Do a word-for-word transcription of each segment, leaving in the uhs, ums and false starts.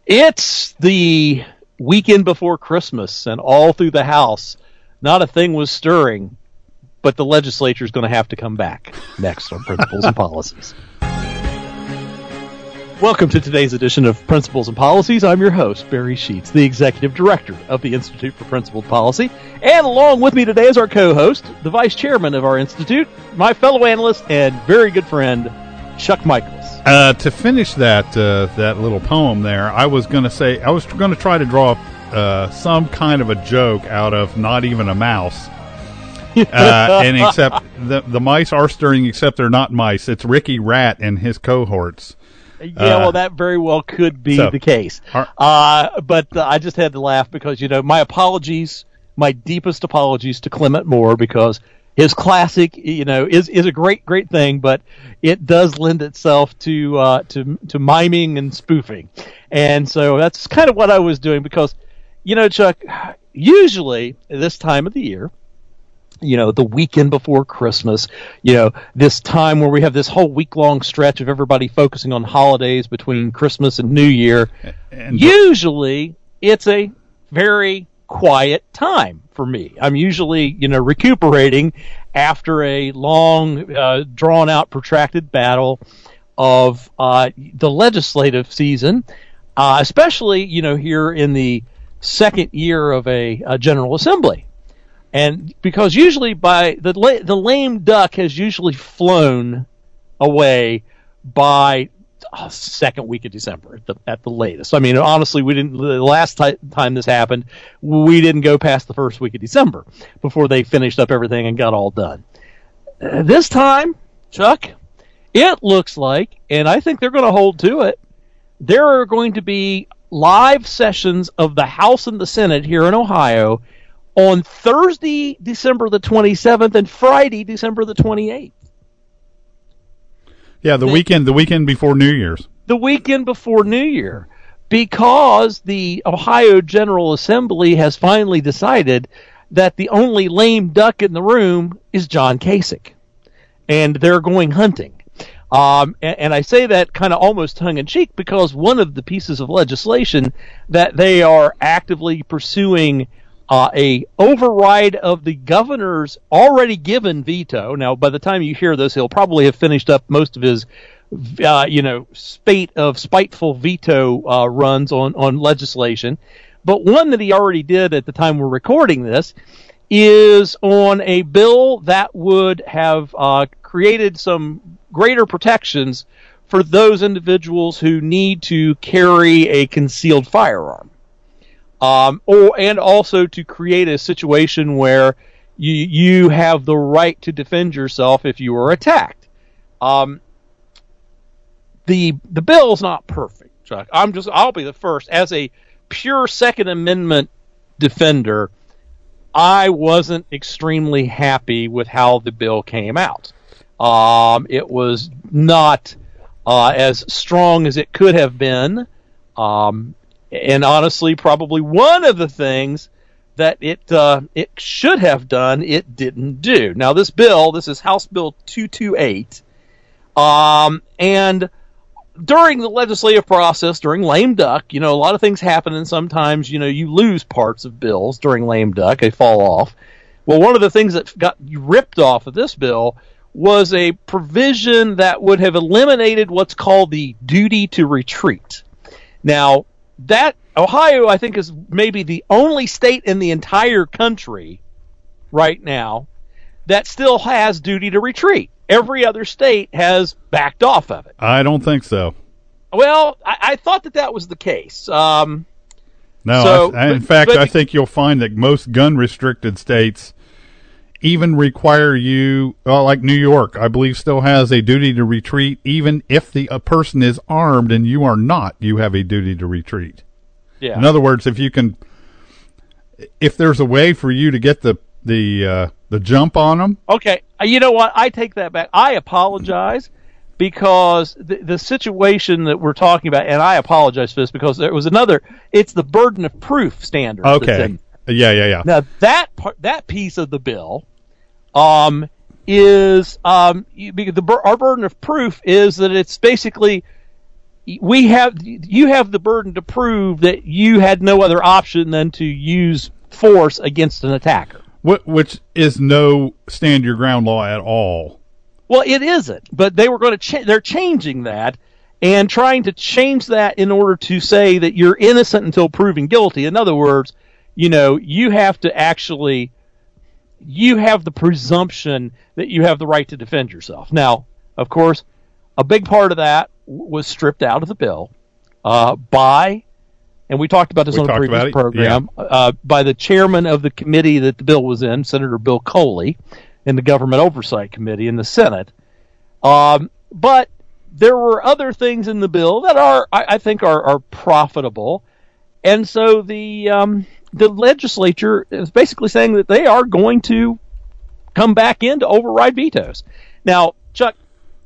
It's the weekend before Christmas, and all through the House, not a thing was stirring, but the legislature is going to have to come back next on Principles and Policies. Welcome to today's edition of Principles and Policies. I'm your host, Barry Sheets, the Executive Director of the Institute for Principled Policy. And along with me today is our co-host, the Vice Chairman of our Institute, my fellow analyst and very good friend, Chuck Michaels. Uh, to finish that uh, that little poem there, I was going to say, I was going to try to draw uh, some kind of a joke out of not even a mouse. uh, and except the, the mice are stirring, except they're not mice. It's Ricky Rat and his cohorts. Yeah, uh, well, that very well could be so, the case. Our, uh, but uh, I just had to laugh because, you know, my apologies, my deepest apologies to Clement Moore, because his classic, you know, is, is a great, great thing, but it does lend itself to, uh, to, to miming and spoofing. And so that's kind of what I was doing because, you know, Chuck, usually this time of the year, you know, the weekend before Christmas, you know, this time where we have this whole week-long stretch of everybody focusing on holidays between Christmas and New Year, and usually it's a very quiet time for me. I'm usually, you know, recuperating after a long, uh, drawn-out, protracted battle of uh, the legislative season, uh, especially, you know, here in the second year of a, a General Assembly. And because usually by the the lame duck has usually flown away by oh, second week of December at the at the latest. I mean, honestly, we didn't. The last t- time this happened, we didn't go past the first week of December before they finished up everything and got all done. Uh, this time, Chuck, it looks like, and I think they're going to hold to it. There are going to be live sessions of the House and the Senate here in Ohio on Thursday, December the twenty-seventh, and Friday, December the twenty-eighth. Yeah, the, the weekend the weekend before New Year's. The weekend before New Year, because the Ohio General Assembly has finally decided that the only lame duck in the room is John Kasich, and they're going hunting. Um, and, and I say that kind of almost tongue-in-cheek because one of the pieces of legislation that they are actively pursuing Uh, a override of the governor's already given veto. Now, by the time you hear this, he'll probably have finished up most of his, uh, you know, spate of spiteful veto uh, runs on, on legislation. But one that he already did at the time we're recording this is on a bill that would have uh, created some greater protections for those individuals who need to carry a concealed firearm. Um, or and also to create a situation where you you have the right to defend yourself if you are attacked. Um, the the bill's not perfect, Chuck. I'm just I'll be the first as a pure Second Amendment defender. I wasn't extremely happy with how the bill came out. Um, it was not uh, as strong as it could have been. Um, And honestly, probably one of the things that it uh, it should have done, it didn't do. Now, this bill, this is House Bill two twenty-eight, um, and during the legislative process, during lame duck, you know, a lot of things happen, and sometimes, you know, you lose parts of bills during lame duck, they fall off. Well, one of the things that got ripped off of this bill was a provision that would have eliminated what's called the duty to retreat. Now, that Ohio, I think, is maybe the only state in the entire country right now that still has duty to retreat. Every other state has backed off of it. I don't think so. Well, I, I thought that that was the case. Um, no, so, I, in but, fact, but, I think you'll find that most gun-restricted states even require you, well, like New York, I believe, still has a duty to retreat, even if the a person is armed and you are not, you have a duty to retreat. Yeah. In other words, if you can, if there's a way for you to get the the uh, the jump on them. Okay, you know what? I take that back. I apologize because the, the situation that we're talking about, and I apologize for this because there was another. It's the burden of proof standard. Okay. Yeah, yeah, yeah. Now that part, that piece of the bill, um, is um, you, because the our burden of proof is that it's basically we have you have the burden to prove that you had no other option than to use force against an attacker. Which is no stand your ground law at all. Well, it isn't, but they were going to cha- they're changing that and trying to change that in order to say that you're innocent until proven guilty. In other words, you know, you have to actually you have the presumption that you have the right to defend yourself. Now, of course, a big part of that was stripped out of the bill uh, by, and we talked about this we on the previous program, yeah. uh, by the chairman of the committee that the bill was in, Senator Bill Coley, in the Government Oversight Committee in the Senate. Um, but there were other things in the bill that are, I, I think, are, are profitable, and so the um, the legislature is basically saying that they are going to come back in to override vetoes. Now, Chuck,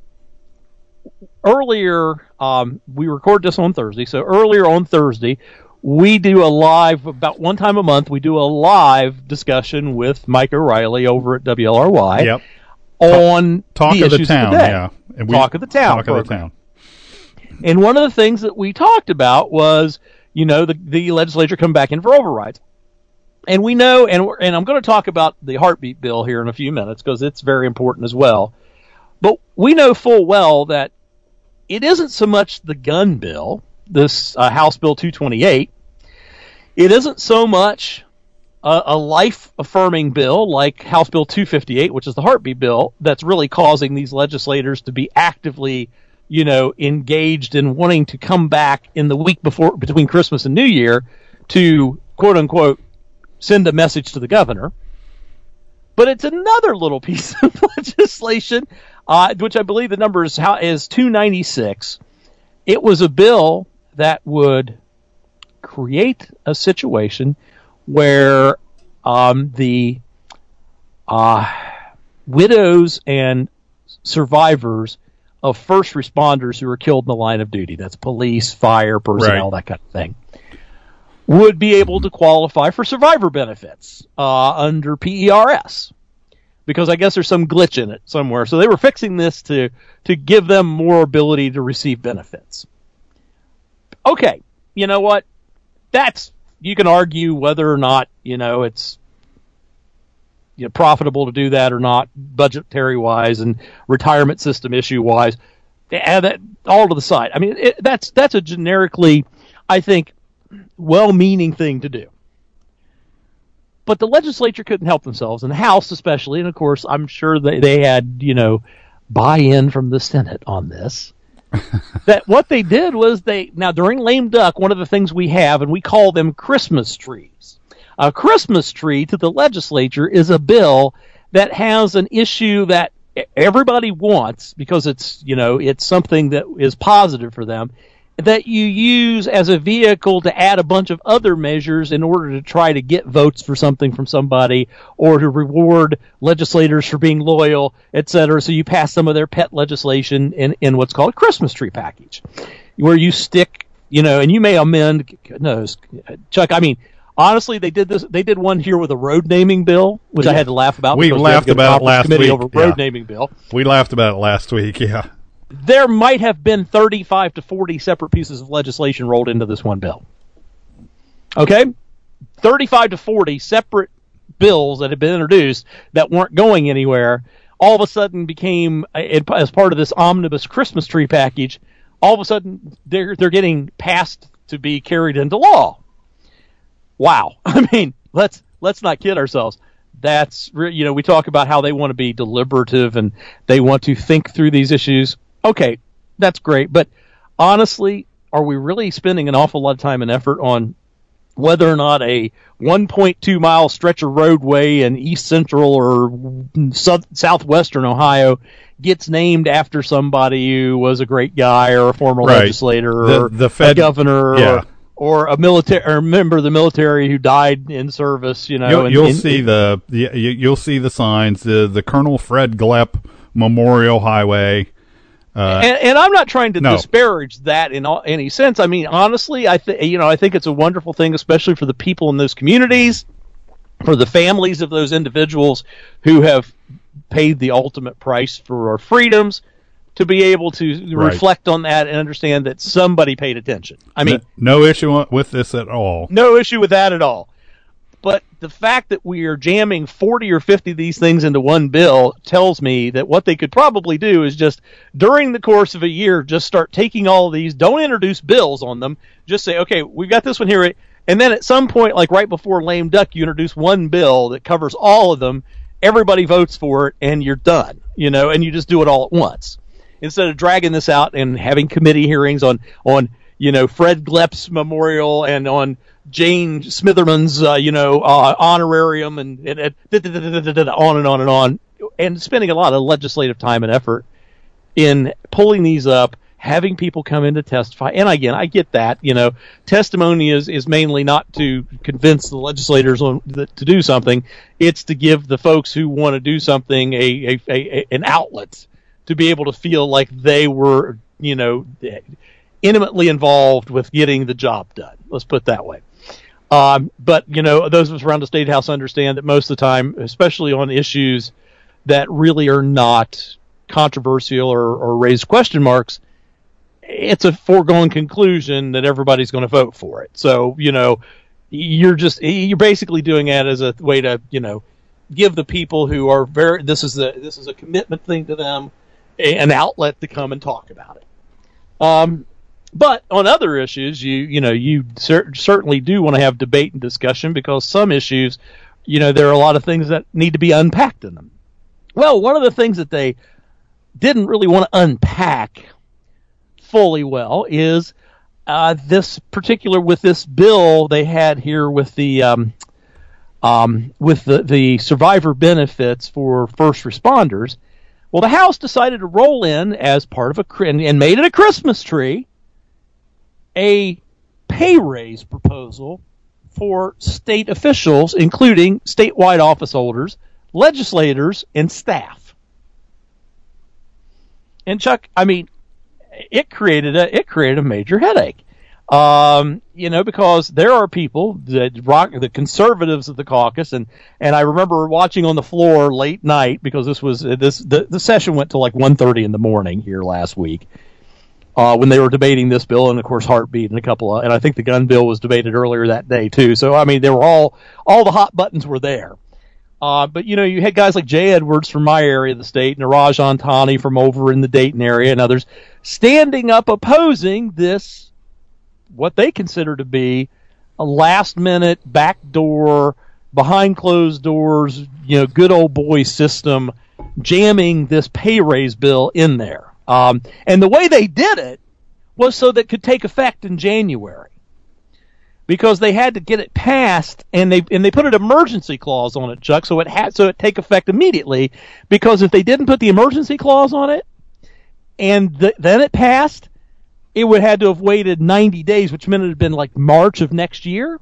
earlier, um, we record this on Thursday, so earlier on Thursday, we do a live, about one time a month, we do a live discussion with Mike O'Reilly over at W L R Y yep. on Talk the of the issues Town, today. yeah. And we, Talk of the Town Talk program. of the Town. And one of the things that we talked about was, you know, the, the legislature come back in for overrides. And we know, and, we're, and I'm going to talk about the heartbeat bill here in a few minutes because it's very important as well. But we know full well that it isn't so much the gun bill, this uh, House Bill two twenty-eight. It isn't so much a, a life-affirming bill like House Bill two fifty-eight, which is the heartbeat bill, that's really causing these legislators to be actively, you know, engaged in wanting to come back in the week before, between Christmas and New Year, to quote-unquote send a message to the governor. But it's another little piece of legislation, uh, which I believe the number is, how, is two ninety-six. It was a bill that would create a situation where um, the uh, widows and survivors of first responders who were killed in the line of duty, that's police, fire, personnel, right. that kind of thing, would be able to qualify for survivor benefits uh, under P E R S. Because I guess there's some glitch in it somewhere. So they were fixing this to, to give them more ability to receive benefits. Okay, you know what? That's, you can argue whether or not, you know, it's you know, profitable to do that or not, budgetary-wise and retirement system issue-wise. Add that all to the side. I mean, it, that's that's a generically, I think, well-meaning thing to do. But the legislature couldn't help themselves, and the House especially, and of course, I'm sure they, they had, you know, buy-in from the Senate on this. That what they did was they, now during lame duck, one of the things we have, and we call them Christmas trees. A Christmas tree to the legislature is a bill that has an issue that everybody wants because it's, you know, it's something that is positive for them, that you use as a vehicle to add a bunch of other measures in order to try to get votes for something from somebody or to reward legislators for being loyal, et cetera. So you pass some of their pet legislation in, in what's called a Christmas tree package, where you stick, you know, and you may amend, goodness, Chuck, I mean, honestly, they did this. They did one here with a road naming bill, which I had to laugh about. We laughed we about it last week. Over road yeah. naming bill. We laughed about it last week. Yeah. There might have been thirty-five to forty separate pieces of legislation rolled into this one bill. Okay? thirty-five to forty separate bills that had been introduced that weren't going anywhere, all of a sudden became, as part of this omnibus Christmas tree package, all of a sudden they're, they're getting passed to be carried into law. Wow. I mean, let's let's not kid ourselves. That's, you know, we talk about how they want to be deliberative and they want to think through these issues. Okay, that's great, but honestly, are we really spending an awful lot of time and effort on whether or not a one point two mile stretch of roadway in east central or south, southwestern Ohio gets named after somebody who was a great guy or a former right. legislator the, or the Fed, a governor yeah. or or a military or a member of the military who died in service, you know. You'll, and, you'll and, see the you'll see the signs, the the Colonel Fred Glepp Memorial Highway. Uh, and, and I'm not trying to no. disparage that in all, any sense. I mean, honestly, I think you know I think it's a wonderful thing, especially for the people in those communities, for the families of those individuals who have paid the ultimate price for our freedoms, to be able to right. reflect on that and understand that somebody paid attention. I mean, no, no issue with this at all. No issue with that at all. But the fact that we are jamming forty or fifty of these things into one bill tells me that what they could probably do is just, during the course of a year, just start taking all of these, don't introduce bills on them, just say, okay, we've got this one here, and then at some point, like right before lame duck, you introduce one bill that covers all of them, everybody votes for it, and you're done, you know, and you just do it all at once. Instead of dragging this out and having committee hearings on, on you know, Fred Glepp's memorial and on Jane Smitherman's, uh, you know, uh, honorarium and, and, and on and on and on, and spending a lot of legislative time and effort in pulling these up, having people come in to testify. And again, I get that, you know, testimony is, is mainly not to convince the legislators on the, to do something. It's to give the folks who want to do something a, a, a, an outlet to be able to feel like they were, you know, intimately involved with getting the job done. Let's put it that way. Um, but, you know, those of us around the State House understand that most of the time, especially on issues that really are not controversial or, or raise question marks, it's a foregone conclusion that everybody's going to vote for it. So, you know, you're just, you're basically doing that as a way to, you know, give the people who are very, this is a, this is a commitment thing to them, a, an outlet to come and talk about it. Um, But on other issues, you you know, you cer- certainly do want to have debate and discussion, because some issues, you know, there are a lot of things that need to be unpacked in them. Well, one of the things that they didn't really want to unpack fully well is uh, this particular, with this bill they had here with the um, um, with the, the survivor benefits for first responders. Well, the House decided to roll in as part of a, and, and made it a Christmas tree, a pay raise proposal for state officials, including statewide office holders, legislators, and staff. And Chuck, I mean, it created a it created a major headache, um, you know, because there are people that rock the conservatives of the caucus, and, and I remember watching on the floor late night, because this was this the, the session went till like one thirty in the morning here last week. Uh, when they were debating this bill, and of course Heartbeat and a couple of, and I think the gun bill was debated earlier that day too. So I mean, they were all all the hot buttons were there. Uh, but you know, you had guys like Jay Edwards from my area of the state, Niraj Antani from over in the Dayton area, and others standing up opposing this, what they consider to be a last minute backdoor, behind closed doors, you know, good old boy system, jamming this pay raise bill in there. Um, and the way they did it was so that it could take effect in January, because they had to get it passed, and they and they put an emergency clause on it, Chuck, so it had so it take effect immediately. Because if they didn't put the emergency clause on it, and the, then it passed, it would have had to have waited ninety days, which meant it had been like March of next year.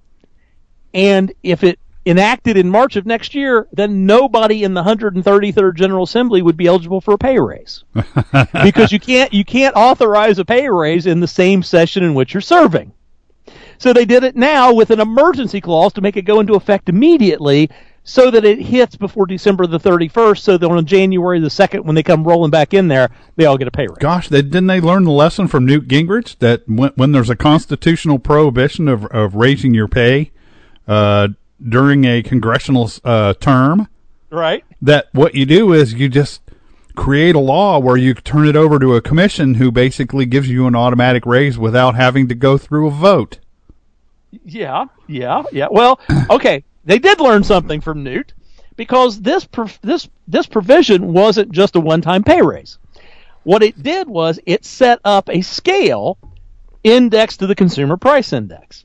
And if it enacted in March of next year, then nobody in the one hundred thirty-third General Assembly would be eligible for a pay raise, because you can't you can't authorize a pay raise in the same session in which you're serving. So they did it now with an emergency clause to make it go into effect immediately, so that it hits before December the thirty-first, so that on January the second, when they come rolling back in there, they all get a pay raise. Gosh, they, didn't they learn the lesson from Newt Gingrich that when, when there's a constitutional prohibition of, of raising your pay uh, during a congressional uh, term, right? That what you do is you just create a law where you turn it over to a commission who basically gives you an automatic raise without having to go through a vote. Yeah, yeah, yeah. Well, okay, they did learn something from Newt, because this prov- this this provision wasn't just a one-time pay raise. What it did was it set up a scale indexed to the Consumer Price Index.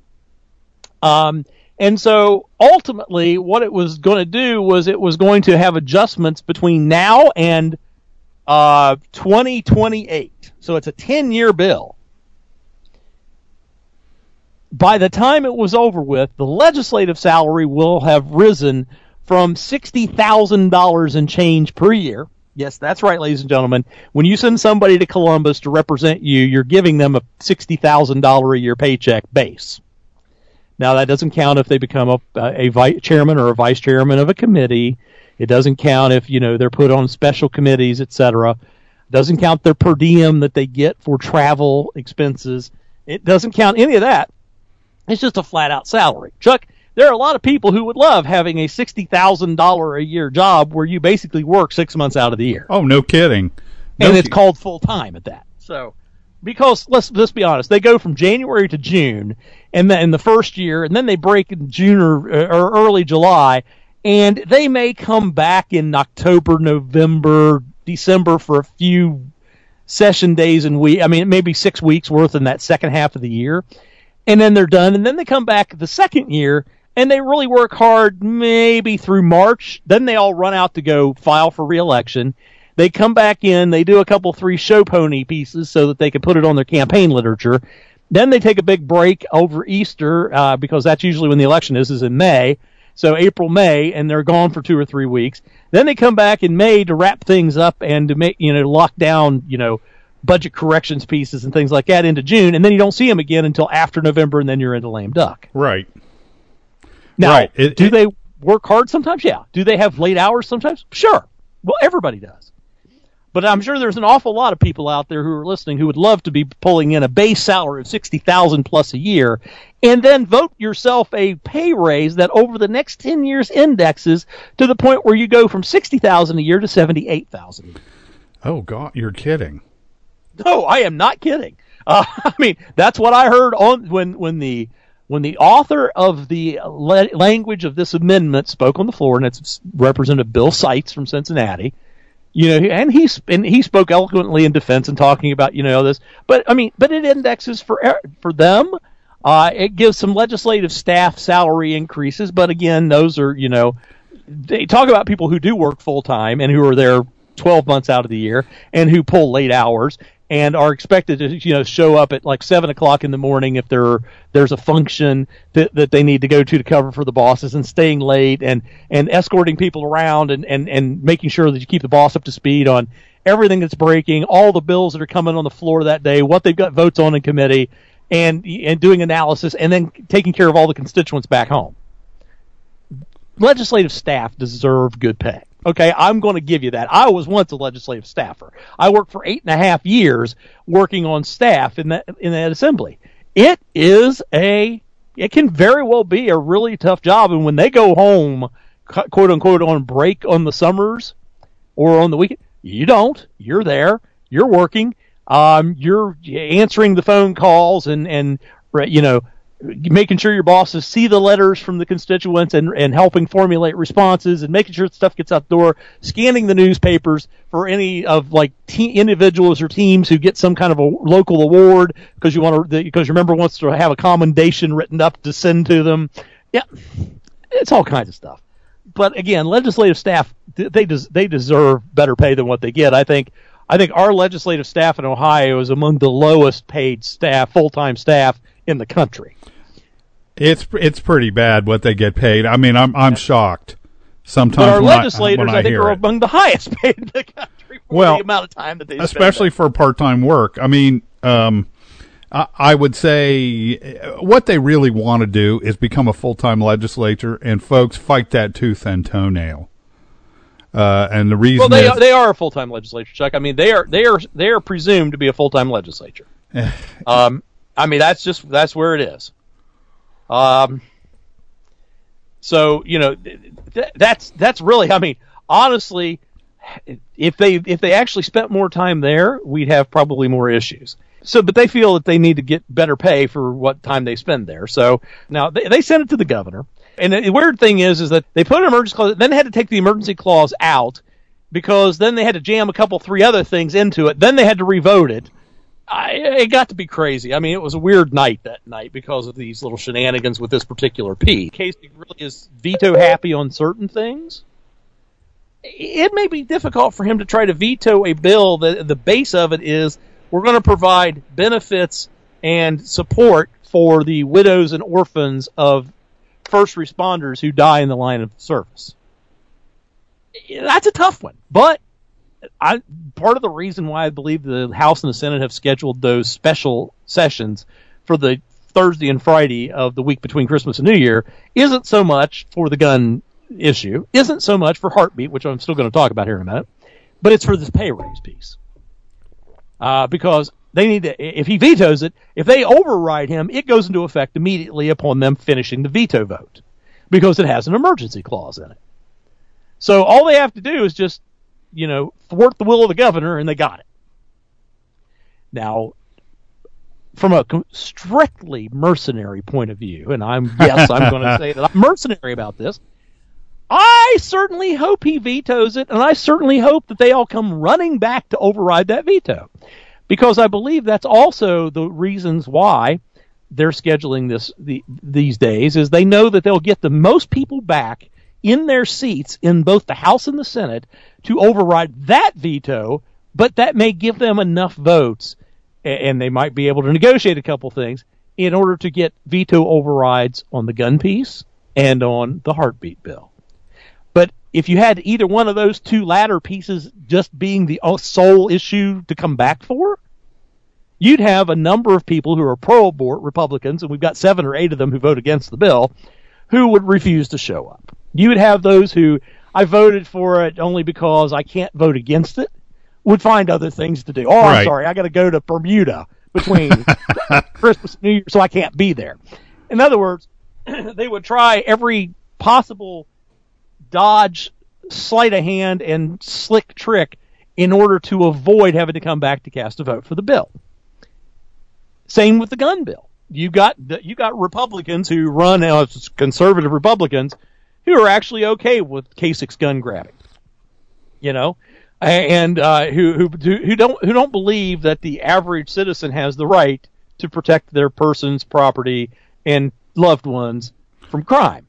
Um, and so ultimately what it was going to do was it was going to have adjustments between now and uh, twenty twenty-eight. So it's a ten-year bill. By the time it was over with, the legislative salary will have risen from sixty thousand dollars and change per year. Yes, that's right, ladies and gentlemen. When you send somebody to Columbus to represent you, you're giving them a sixty thousand dollars a year paycheck base. Now, that doesn't count if they become a, a vice chairman or a vice chairman of a committee. It doesn't count if, you know, they're put on special committees, et cetera. Doesn't count their per diem that they get for travel expenses. It doesn't count any of that. It's just a flat-out salary. Chuck, there are a lot of people who would love having a sixty thousand dollars a year job where you basically work six months out of the year. Oh, no kidding. No and it's ki- called full-time at that. So, because let's let's be honest, they go from January to June, and then in the first year, and then they break in June or, or early July, and they may come back in October, November, December for a few session days and week. I mean, maybe six weeks worth in that second half of the year, and then they're done. And then they come back the second year, and they really work hard maybe through March. Then they all run out to go file for re-election. They come back in, they do a couple, three show pony pieces so that they can put it on their campaign literature. Then they take a big break over Easter, uh, because that's usually when the election is, is in May. So April, May, and they're gone for two or three weeks. Then they come back in May to wrap things up and to make, you know, lock down, you know, budget corrections pieces and things like that into June. And then you don't see them again until after November, and then you're into lame duck. Right. Now, right. It, do it, they work hard sometimes? Yeah. Do they have late hours sometimes? Sure. Well, everybody does. But I'm sure there's an awful lot of people out there who are listening who would love to be pulling in a base salary of sixty thousand dollars plus a year, and then vote yourself a pay raise that over the next ten years indexes to the point where you go from sixty thousand dollars a year to seventy-eight thousand dollars a year. Oh, God, you're kidding. No, I am not kidding. Uh, I mean, that's what I heard on when, when the when the author of the le- language of this amendment spoke on the floor, and it's Representative Bill Seitz from Cincinnati. You know, and he and he spoke eloquently in defense and talking about, you know, this. But I mean, but it indexes for for them. Uh, it gives some legislative staff salary increases, but again, those are, you know, they talk about people who do work full time and who are there twelve months out of the year and who pull late hours and are expected to, you know, show up at like seven o'clock in the morning if there there's a function that, that they need to go to to cover for the bosses, and staying late and, and escorting people around and, and, and making sure that you keep the boss up to speed on everything that's breaking, all the bills that are coming on the floor that day, what they've got votes on in committee, and and doing analysis, and then taking care of all the constituents back home. Legislative staff deserve good pay. Okay, I'm going to give you that. I was once a legislative staffer. I worked for eight and a half years working on staff in that in that assembly. It is a, it can very well be a really tough job. And when they go home, quote unquote, on break on the summers or on the weekend, you don't. You're there. You're working. Um, you're answering the phone calls and and you know, making sure your bosses see the letters from the constituents and, and helping formulate responses and making sure stuff gets out the door, scanning the newspapers for any of like te- individuals or teams who get some kind of a local award because you want to, because your member wants to have a commendation written up to send to them. Yeah, it's all kinds of stuff. But again, legislative staff, they des- they deserve better pay than what they get. I think I think our legislative staff in Ohio is among the lowest paid staff, full-time staff in the country. It's it's pretty bad what they get paid. I mean, I'm I'm shocked sometimes. But our when legislators, I, when I, I think, are it. among the highest paid in the country for well, the amount of time that they spend. Especially for part-time work. I mean, um, I, I would say what they really want to do is become a full-time legislature, and folks fight that tooth and toenail. Uh, and the reason well, they is, are, they are a full-time legislature, Chuck. I mean, they are they are they are presumed to be a full-time legislature. um, I mean, that's just that's where it is. Um, so, you know, th- that's, that's really, I mean, honestly, if they, if they actually spent more time there, we'd have probably more issues. So, but they feel that they need to get better pay for what time they spend there. So now they, they sent it to the governor. And the weird thing is, is that they put an emergency clause, then they had to take the emergency clause out because then they had to jam a couple, three other things into it. Then they had to revote it. I, it got to be crazy. I mean, it was a weird night that night because of these little shenanigans with this particular P. Kasich really is veto happy on certain things. It may be difficult for him to try to veto a bill that the base of it is we're going to provide benefits and support for the widows and orphans of first responders who die in the line of service. That's a tough one, but I, part of the reason why I believe the House and the Senate have scheduled those special sessions for the Thursday and Friday of the week between Christmas and New Year isn't so much for the gun issue, isn't so much for Heartbeat, which I'm still going to talk about here in a minute, but it's for this pay raise piece. uh, because they need to. If he vetoes it, if they override him, it goes into effect immediately upon them finishing the veto vote, because it has an emergency clause in it. So all they have to do is just, you know, thwart the will of the governor, and they got it. Now, from a strictly mercenary point of view, and I'm yes, I'm going to say that I'm mercenary about this, I certainly hope he vetoes it, and I certainly hope that they all come running back to override that veto, because I believe that's also the reasons why they're scheduling this the, these days, is they know that they'll get the most people back in their seats in both the House and the Senate to override that veto, but that may give them enough votes, and they might be able to negotiate a couple things in order to get veto overrides on the gun piece and on the heartbeat bill. But if you had either one of those two latter pieces just being the sole issue to come back for, you'd have a number of people who are pro-abort Republicans, and we've got seven or eight of them who vote against the bill, who would refuse to show up. You would have those who, I voted for it only because I can't vote against it, would find other things to do. Oh, I'm right. sorry, I got to go to Bermuda between Christmas and New Year, so I can't be there. In other words, they would try every possible dodge, sleight of hand, and slick trick in order to avoid having to come back to cast a vote for the bill. Same with the gun bill. You got you got Republicans who run as conservative Republicans who are actually okay with Kasich's gun grabbing. You know, and uh, who who who don't who don't believe that the average citizen has the right to protect their person's property and loved ones from crime.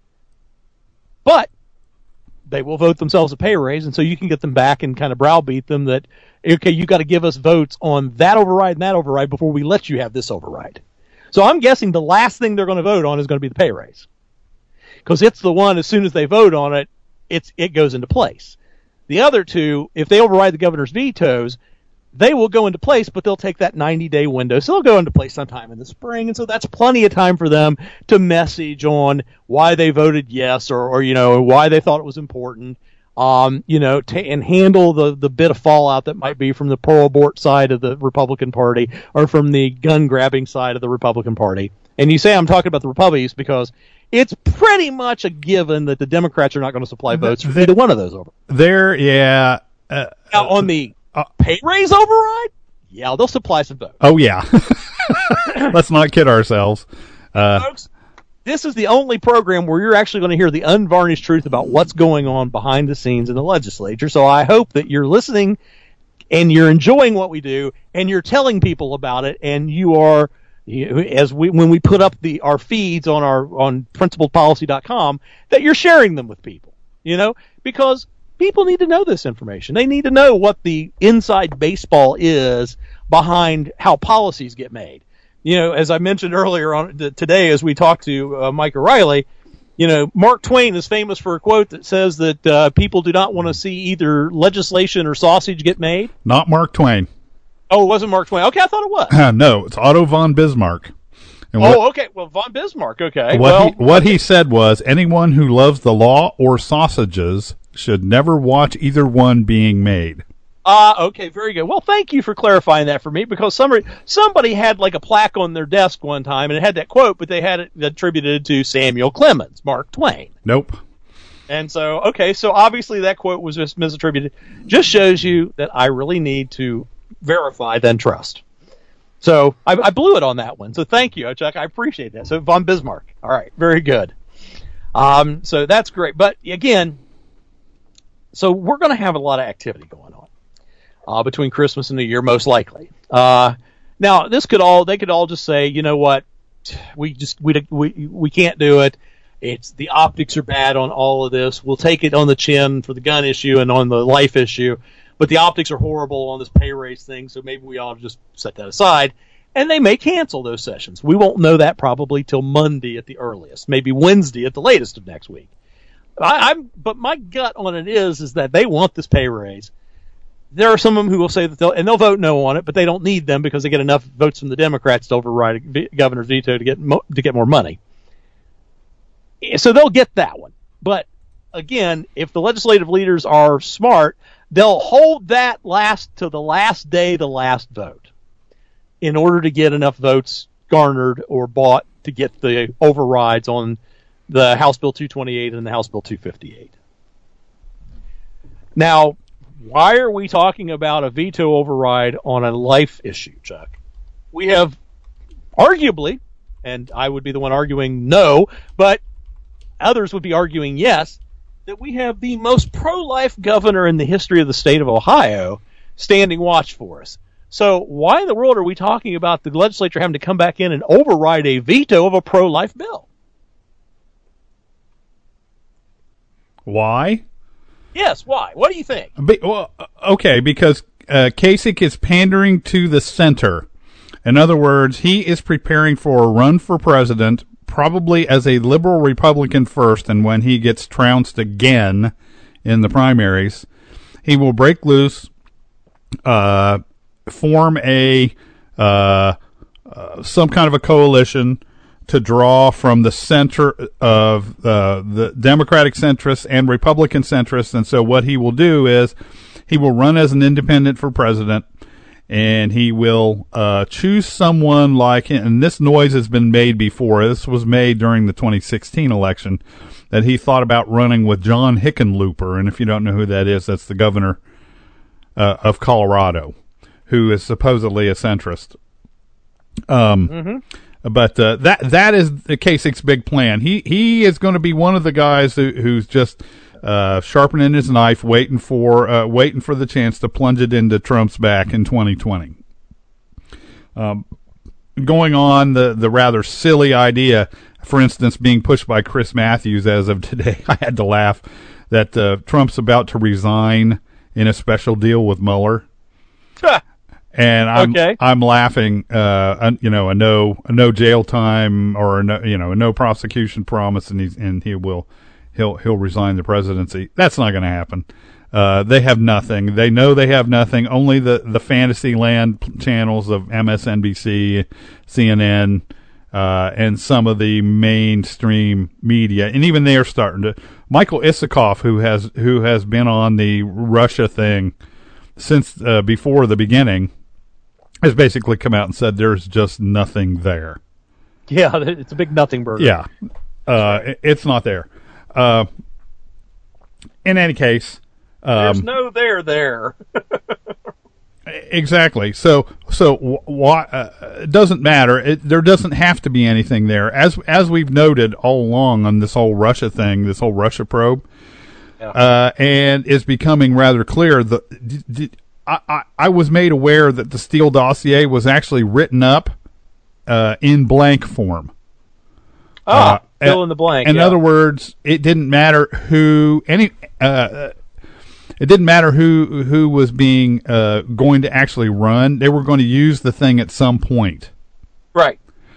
But they will vote themselves a pay raise, and so you can get them back and kind of browbeat them that, okay, you got to give us votes on that override and that override before we let you have this override. So I'm guessing the last thing they're going to vote on is going to be the pay raise, because it's the one, as soon as they vote on it, it's it goes into place. The other two, if they override the governor's vetoes, they will go into place, but they'll take that ninety-day window. So they'll go into place sometime in the spring, and so that's plenty of time for them to message on why they voted yes, or, or you know, why they thought it was important, um, you know, t- and handle the, the bit of fallout that might be from the pro-abort side of the Republican Party or from the gun-grabbing side of the Republican Party. And you say I'm talking about the Republicans because it's pretty much a given that the Democrats are not going to supply votes for either one of those over. There, yeah. Uh, now, on the uh, pay raise override, yeah, they'll supply some votes. Oh, yeah. Let's not kid ourselves. Uh, Folks, this is the only program where you're actually going to hear the unvarnished truth about what's going on behind the scenes in the legislature. So I hope that you're listening and you're enjoying what we do and you're telling people about it, and you are, as we when we put up the our feeds on our on principled policy dot com, that you're sharing them with people, you know, because people need to know this information. They need to know what the inside baseball is behind how policies get made. You know, as I mentioned earlier on the, today, as we talked to uh, Mike O'Reilly, you know, Mark Twain is famous for a quote that says that uh, people do not want to see either legislation or sausage get made. Not Mark Twain. Oh, it wasn't Mark Twain. Okay, I thought it was. No, it's Otto von Bismarck. And what, oh, okay. Well, von Bismarck. Okay. What, well, he, what he said was, anyone who loves the law or sausages should never watch either one being made. Ah, uh, okay, very good. Well, thank you for clarifying that for me, because somebody somebody had like a plaque on their desk one time, and it had that quote, but they had it attributed to Samuel Clemens, Mark Twain. Nope. And so, okay, so obviously that quote was just misattributed. Just shows you that I really need to verify, then trust. So I, I blew it on that one. So thank you, Chuck. I appreciate that. So von Bismarck. All right, very good. Um, so that's great. But again, so we're going to have a lot of activity going on uh, between Christmas and New Year, most likely. Uh, now, this could all they could all just say, you know what, we just we we we can't do it. It's the optics are bad on all of this. We'll take it on the chin for the gun issue and on the life issue, but the optics are horrible on this pay raise thing. So maybe we ought to just set that aside. And they may cancel those sessions. We won't know that probably till Monday at the earliest, maybe Wednesday at the latest of next week. I, I'm, but my gut on it is, is that they want this pay raise. There are some of them who will say that they'll, and they'll vote no on it, but they don't need them because they get enough votes from the Democrats to override a governor's veto to get mo- to get more money. So they'll get that one. But again, if the legislative leaders are smart, they'll hold that last to the last day, the last vote, in order to get enough votes garnered or bought to get the overrides on the House Bill two twenty-eight and the House Bill two fifty-eight. Now, why are we talking about a veto override on a life issue, Chuck? We have arguably, and I would be the one arguing no, but others would be arguing yes, that we have the most pro-life governor in the history of the state of Ohio standing watch for us. So why in the world are we talking about the legislature having to come back in and override a veto of a pro-life bill? Why? Yes, why? What do you think? Be, well, okay, because uh, Kasich is pandering to the center. In other words, he is preparing for a run for president, probably as a liberal Republican first, and when he gets trounced again in the primaries, he will break loose, uh, form a uh, uh, some kind of a coalition to draw from the center of uh, the Democratic centrists and Republican centrists. And so what he will do is he will run as an independent for president, and he will uh, choose someone like him. And this noise has been made before. This was made during the twenty sixteen election, that he thought about running with John Hickenlooper. And if you don't know who that is, that's the governor uh, of Colorado, who is supposedly a centrist. Um, mm-hmm. But uh, that that is Kasich's big plan. He he is going to be one of the guys who, who's just uh, sharpening his knife, waiting for uh, waiting for the chance to plunge it into Trump's back in twenty twenty. Um, going on the the rather silly idea, for instance, being pushed by Chris Matthews as of today. I had to laugh that uh, Trump's about to resign in a special deal with Mueller. And I'm okay. I'm laughing, uh, you know, a no a no jail time or a no, you know, a no prosecution promise, and he's and he will he'll he'll resign the presidency. That's not going to happen. Uh, they have nothing. They know they have nothing. Only the the fantasy land channels of M S N B C, C N N, uh, and some of the mainstream media, and even they are starting to. Michael Isikoff, who has who has been on the Russia thing since uh, before the beginning, has basically come out and said there's just nothing there. Yeah, it's a big nothing burger. Yeah, uh, it's not there. Uh, in any case, um, there's no there there. Exactly. So, so why? Uh, it doesn't matter. It, there doesn't have to be anything there, as as we've noted all along on this whole Russia thing, this whole Russia probe, yeah. uh, and it's becoming rather clear. The d- d- I, I, I was made aware that the Steele dossier was actually written up uh, in blank form. Ah, uh, fill in the blank. In yeah. other words, it didn't matter who any. Uh, it didn't matter who who was being uh, going to actually run. They were going to use the thing at some point. Right.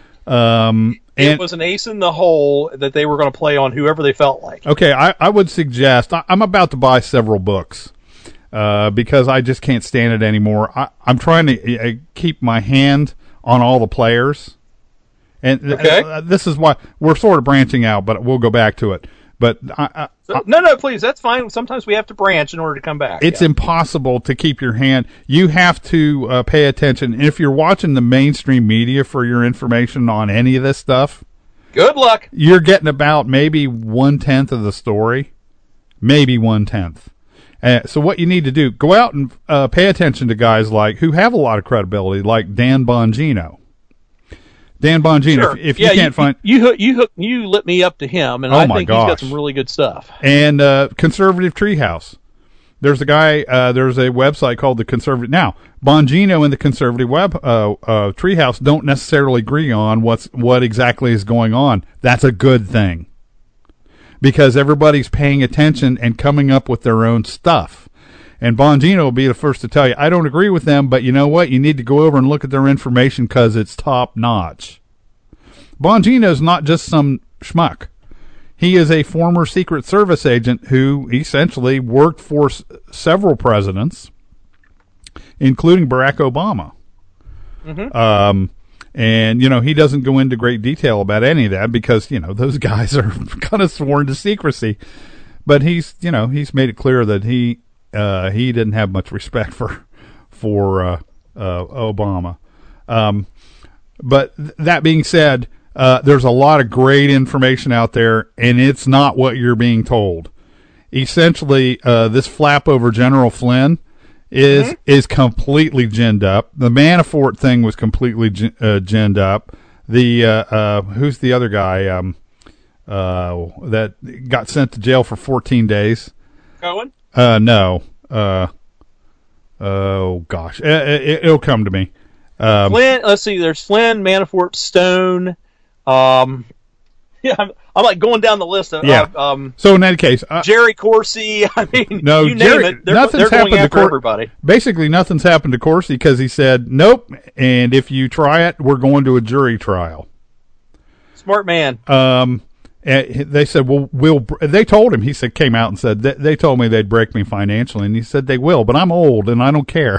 Um, it and, was an ace in the hole that they were going to play on whoever they felt like. Okay, I, I would suggest. I, I'm about to buy several books. Uh, because I just can't stand it anymore. I, I'm trying to uh, keep my hand on all the players. And okay. uh, this is why we're sort of branching out, but we'll go back to it. But I, I, so, no, no, please, that's fine. Sometimes we have to branch in order to come back. It's yeah. impossible to keep your hand. You have to uh, pay attention. And if you're watching the mainstream media for your information on any of this stuff, good luck. You're getting about maybe one-tenth of the story, maybe one-tenth. Uh, so what you need to do, go out and uh, pay attention to guys like who have a lot of credibility, like Dan Bongino. Dan Bongino. Sure. If, if yeah, you can't you, find, you you you, you lit me up to him, and oh I my think gosh. he's got some really good stuff. And uh, Conservative Treehouse. There's a guy. Uh, there's a website called the Conservative. Now, Bongino and the Conservative Web uh, uh, Treehouse don't necessarily agree on what's what exactly is going on. That's a good thing, because everybody's paying attention and coming up with their own stuff. And Bongino will be the first to tell you, I don't agree with them, but you know what? You need to go over and look at their information because it's top notch. Bongino's not just some schmuck. He is a former Secret Service agent who essentially worked for s- several presidents, including Barack Obama. Mm-hmm. Um, and, you know, he doesn't go into great detail about any of that because, you know, those guys are kind of sworn to secrecy. but he's you know he's made it clear that he uh, he didn't have much respect for for uh, uh, Obama. Um, but th- that being said, uh, there's a lot of great information out there, and it's not what you're being told. Essentially, uh, this flap over General Flynn is mm-hmm. is completely ginned up. The Manafort thing was completely gin, uh, ginned up. The uh, uh, who's the other guy um, uh, that got sent to jail for fourteen days? Cohen? Uh, no. Uh, oh gosh, it, it, it'll come to me. Um, Flynn. Let's see. There's Flynn, Manafort, Stone. Um, yeah, I'm, I'm like going down the list. Of, yeah. Uh, um, so in any case, uh, Jerry Corsi. I mean, no, you Jerry, name it. They're, nothing's they're going happened after to Cor- everybody. Basically, nothing's happened to Corsi because he said nope, and if you try it, we're going to a jury trial. Smart man. Um, and they said, well, we'll. They told him. He said, came out and said they, they told me they'd break me financially, and he said they will, but I'm old and I don't care.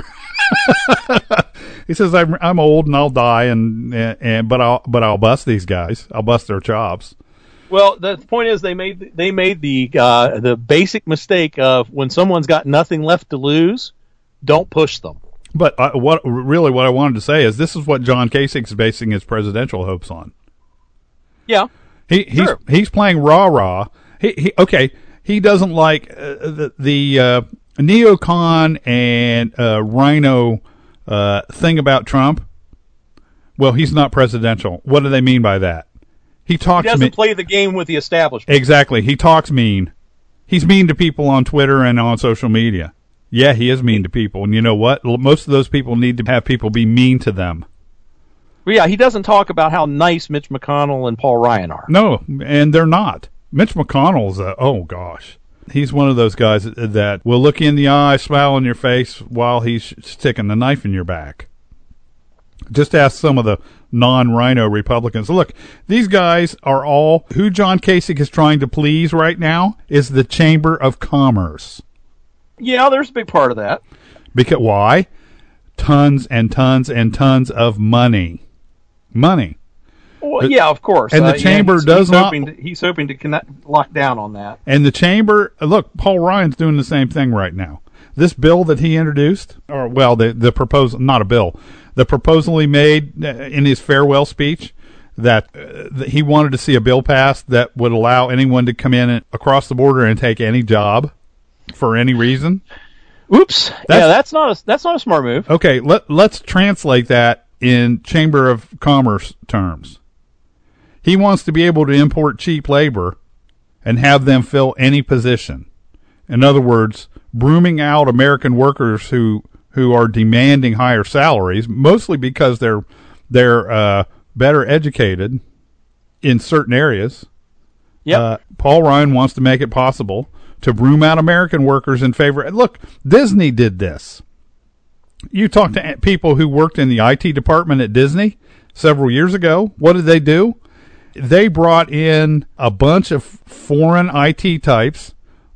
He says I'm I'm old and I'll die, and, and and but I'll but I'll bust these guys. I'll bust their chops. Well, the point is they made they made the uh, the basic mistake of when someone's got nothing left to lose, don't push them. But uh, what really what I wanted to say is this is what John Kasich is basing his presidential hopes on. Yeah, he he's sure. he's playing rah rah. He, he okay. He doesn't like uh, the the uh, neocon and uh, rhino uh, thing about Trump. Well, he's not presidential. What do they mean by that? He talks. He doesn't me- play the game with the establishment. Exactly. He talks mean. He's mean to people on Twitter and on social media. Yeah, he is mean to people. And you know what? Most of those people need to have people be mean to them. Well, yeah, he doesn't talk about how nice Mitch McConnell and Paul Ryan are. No, and they're not. Mitch McConnell's a, oh gosh. He's one of those guys that will look you in the eye, smile on your face while he's sticking the knife in your back. Just ask some of the non-rhino Republicans. Look, these guys are all, who John Kasich is trying to please right now is the Chamber of Commerce. Yeah, there's a big part of that. Because why? Tons and tons and tons of money. Money. Well, yeah, of course. And the uh, chamber yeah, he's, does he's not. Hoping to, he's hoping to connect, lock down on that. And the chamber, look, Paul Ryan's doing the same thing right now. This bill that he introduced, or well, the the proposal, not a bill, the proposal he made in his farewell speech that, uh, that he wanted to see a bill passed that would allow anyone to come in and, across the border and take any job for any reason. Oops. That's, yeah, that's not a that's not a smart move. Okay, let let's translate that in Chamber of Commerce terms. He wants to be able to import cheap labor and have them fill any position. In other words, brooming out American workers who who are demanding higher salaries, mostly because they're they're uh, better educated in certain areas. Yep. Uh, Paul Ryan wants to make it possible to broom out American workers in favor. Look, Disney did this. You talk to people who worked in the I T department at Disney several years ago. What did they do? They brought in a bunch of foreign I T types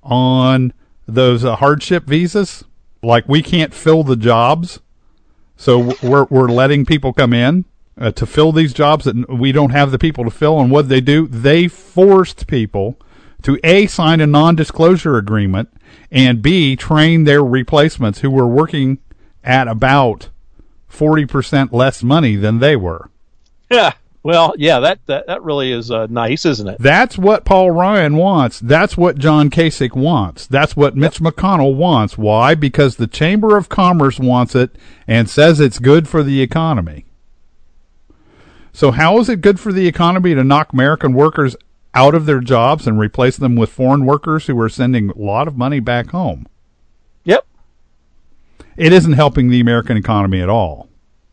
on those uh, hardship visas. Like, we can't fill the jobs, so we're we're letting people come in uh, to fill these jobs that we don't have the people to fill. And what did they do? They forced people to A, sign a non-disclosure agreement, and B, train their replacements who were working at about forty percent less money than they were. Yeah. Well, yeah, that, that, that really is uh, nice, isn't it? That's what Paul Ryan wants. That's what John Kasich wants. That's what Mitch yep. McConnell wants. Why? Because the Chamber of Commerce wants it and says it's good for the economy. So how is it good for the economy to knock American workers out of their jobs and replace them with foreign workers who are sending a lot of money back home? Yep. It isn't helping the American economy at all.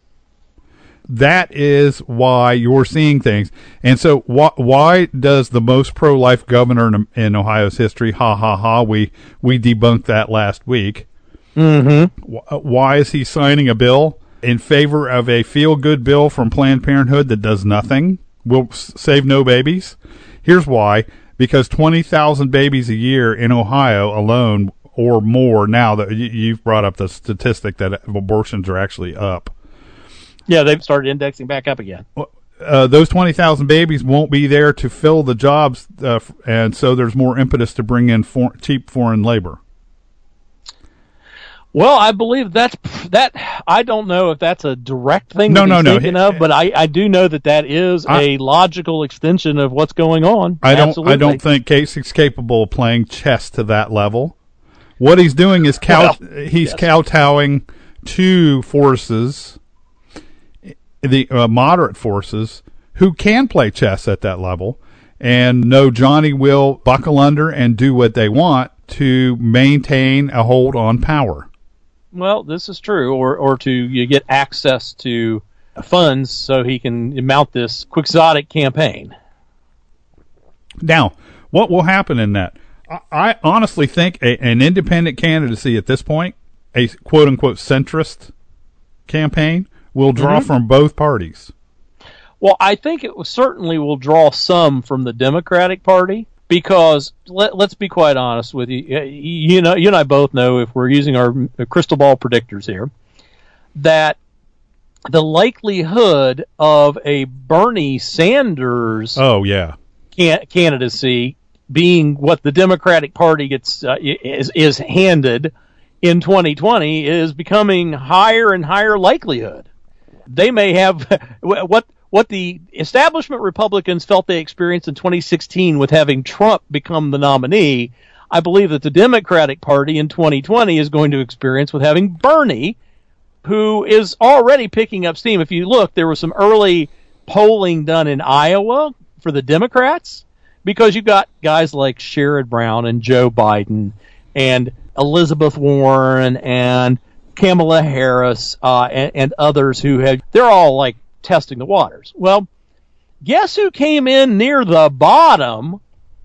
That is why you're seeing things. And so wh- why does the most pro-life governor in, in Ohio's history, ha, ha, ha, we, we debunked that last week. Mm-hmm. Wh- why is he signing a bill in favor of a feel-good bill from Planned Parenthood that does nothing, will s- save no babies? Here's why. Because twenty thousand babies a year in Ohio alone or more now, that you, you've brought up the statistic that abortions are actually up. Yeah, they've started indexing back up again. uh, those twenty thousand babies won't be there to fill the jobs, uh, and so there's more impetus to bring in for, cheap foreign labor. Well, I believe that's that. I don't know if that's a direct thing no, that no, he's no. thinking of, but I, I do know that that is I, a logical extension of what's going on. I don't. Absolutely. I don't think Kasik's capable of playing chess to that level. What he's doing is cow. Well, he's yes. kowtowing to forces, the uh, moderate forces, who can play chess at that level, and know Johnny will buckle under and do what they want to maintain a hold on power. Well, this is true, or or to you get access to funds so he can mount this quixotic campaign. Now, what will happen in that? I, I honestly think a, an independent candidacy at this point, a quote-unquote centrist campaign, will draw mm-hmm. from both parties. Well, I think it will, certainly will draw some from the Democratic Party. Because let, let's be quite honest with you, you know, you and I both know, if we're using our crystal ball predictors here, that the likelihood of a Bernie Sanders oh yeah can, candidacy being what the Democratic Party gets uh, is is handed in twenty twenty is becoming higher and higher likelihood. They may have what. What the establishment Republicans felt they experienced in twenty sixteen with having Trump become the nominee, I believe that the Democratic Party in twenty twenty is going to experience with having Bernie, who is already picking up steam. If you look, there was some early polling done in Iowa for the Democrats, because you've got guys like Sherrod Brown and Joe Biden and Elizabeth Warren and Kamala Harris uh, and, and others who have, they're all like testing the waters. Well, guess who came in near the bottom,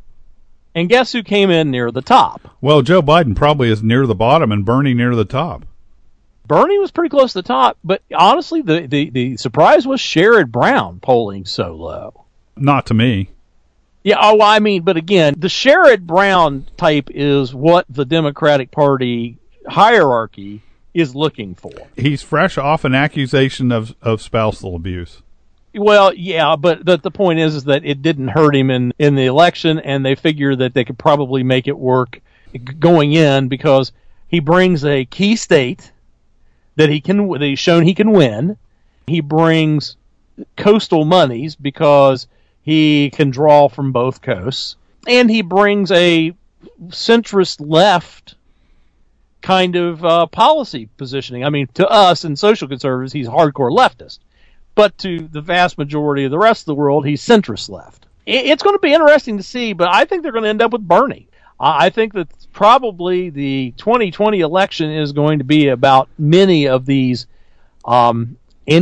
and guess who came in near the top? Well, Joe Biden probably is near the bottom and Bernie near the top. Bernie was pretty close to the top, but honestly, the, the, the surprise was Sherrod Brown polling so low. Not to me. Yeah, oh, I mean, but again, the Sherrod Brown type is what the Democratic Party hierarchy is looking for. He's fresh off an accusation of, of spousal abuse. Well, yeah, but the, the point is, is that it didn't hurt him in, in the election, and they figure that they could probably make it work going in because he brings a key state that he can that he's shown he can win. He brings coastal monies because he can draw from both coasts, and he brings a centrist left kind of uh, policy positioning. I mean, to us and social conservatives, he's hardcore leftist. But to the vast majority of the rest of the world, he's centrist left. It's going to be interesting to see, but I think they're going to end up with Bernie. I think that probably the twenty twenty election is going to be about many of these um,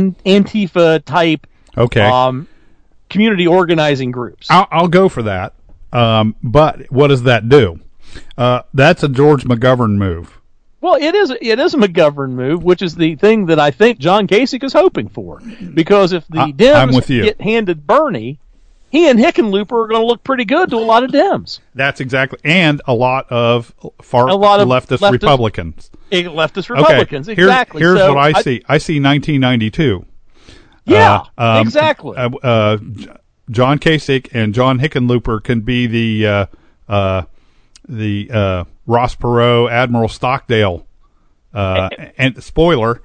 Antifa-type okay. um, community organizing groups. I'll, I'll go for that. Um, but what does that do? Uh, that's a George McGovern move. Well, it is it is a McGovern move, which is the thing that I think John Kasich is hoping for. Because if the I, Dems get handed Bernie, he and Hickenlooper are going to look pretty good to a lot of Dems. That's exactly, and a lot of far a lot of leftist, leftist Republicans. Leftist Republicans, okay. exactly. Here's, here's so what I, I see. I see nineteen ninety-two. Yeah, uh, um, exactly. Uh, uh, John Kasich and John Hickenlooper can be the uh, uh, the uh, Ross Perot, Admiral Stockdale. Uh, and spoiler,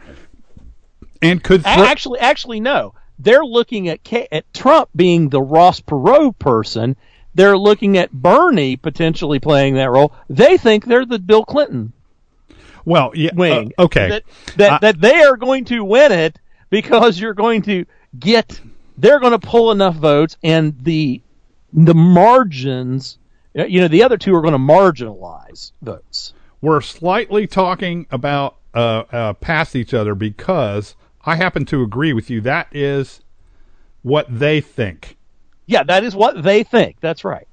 and could thro- actually, actually no. They're looking at K- at Trump being the Ross Perot person. They're looking at Bernie potentially playing that role. They think they're the Bill Clinton. Well, yeah, wing. Uh, okay, that that, uh, that they are going to win it because you're going to get. They're going to pull enough votes, and the the margins. You know, the other two are going to marginalize votes. We're slightly talking about uh, uh, past each other because I happen to agree with you. That is what they think. Yeah, that is what they think. That's right.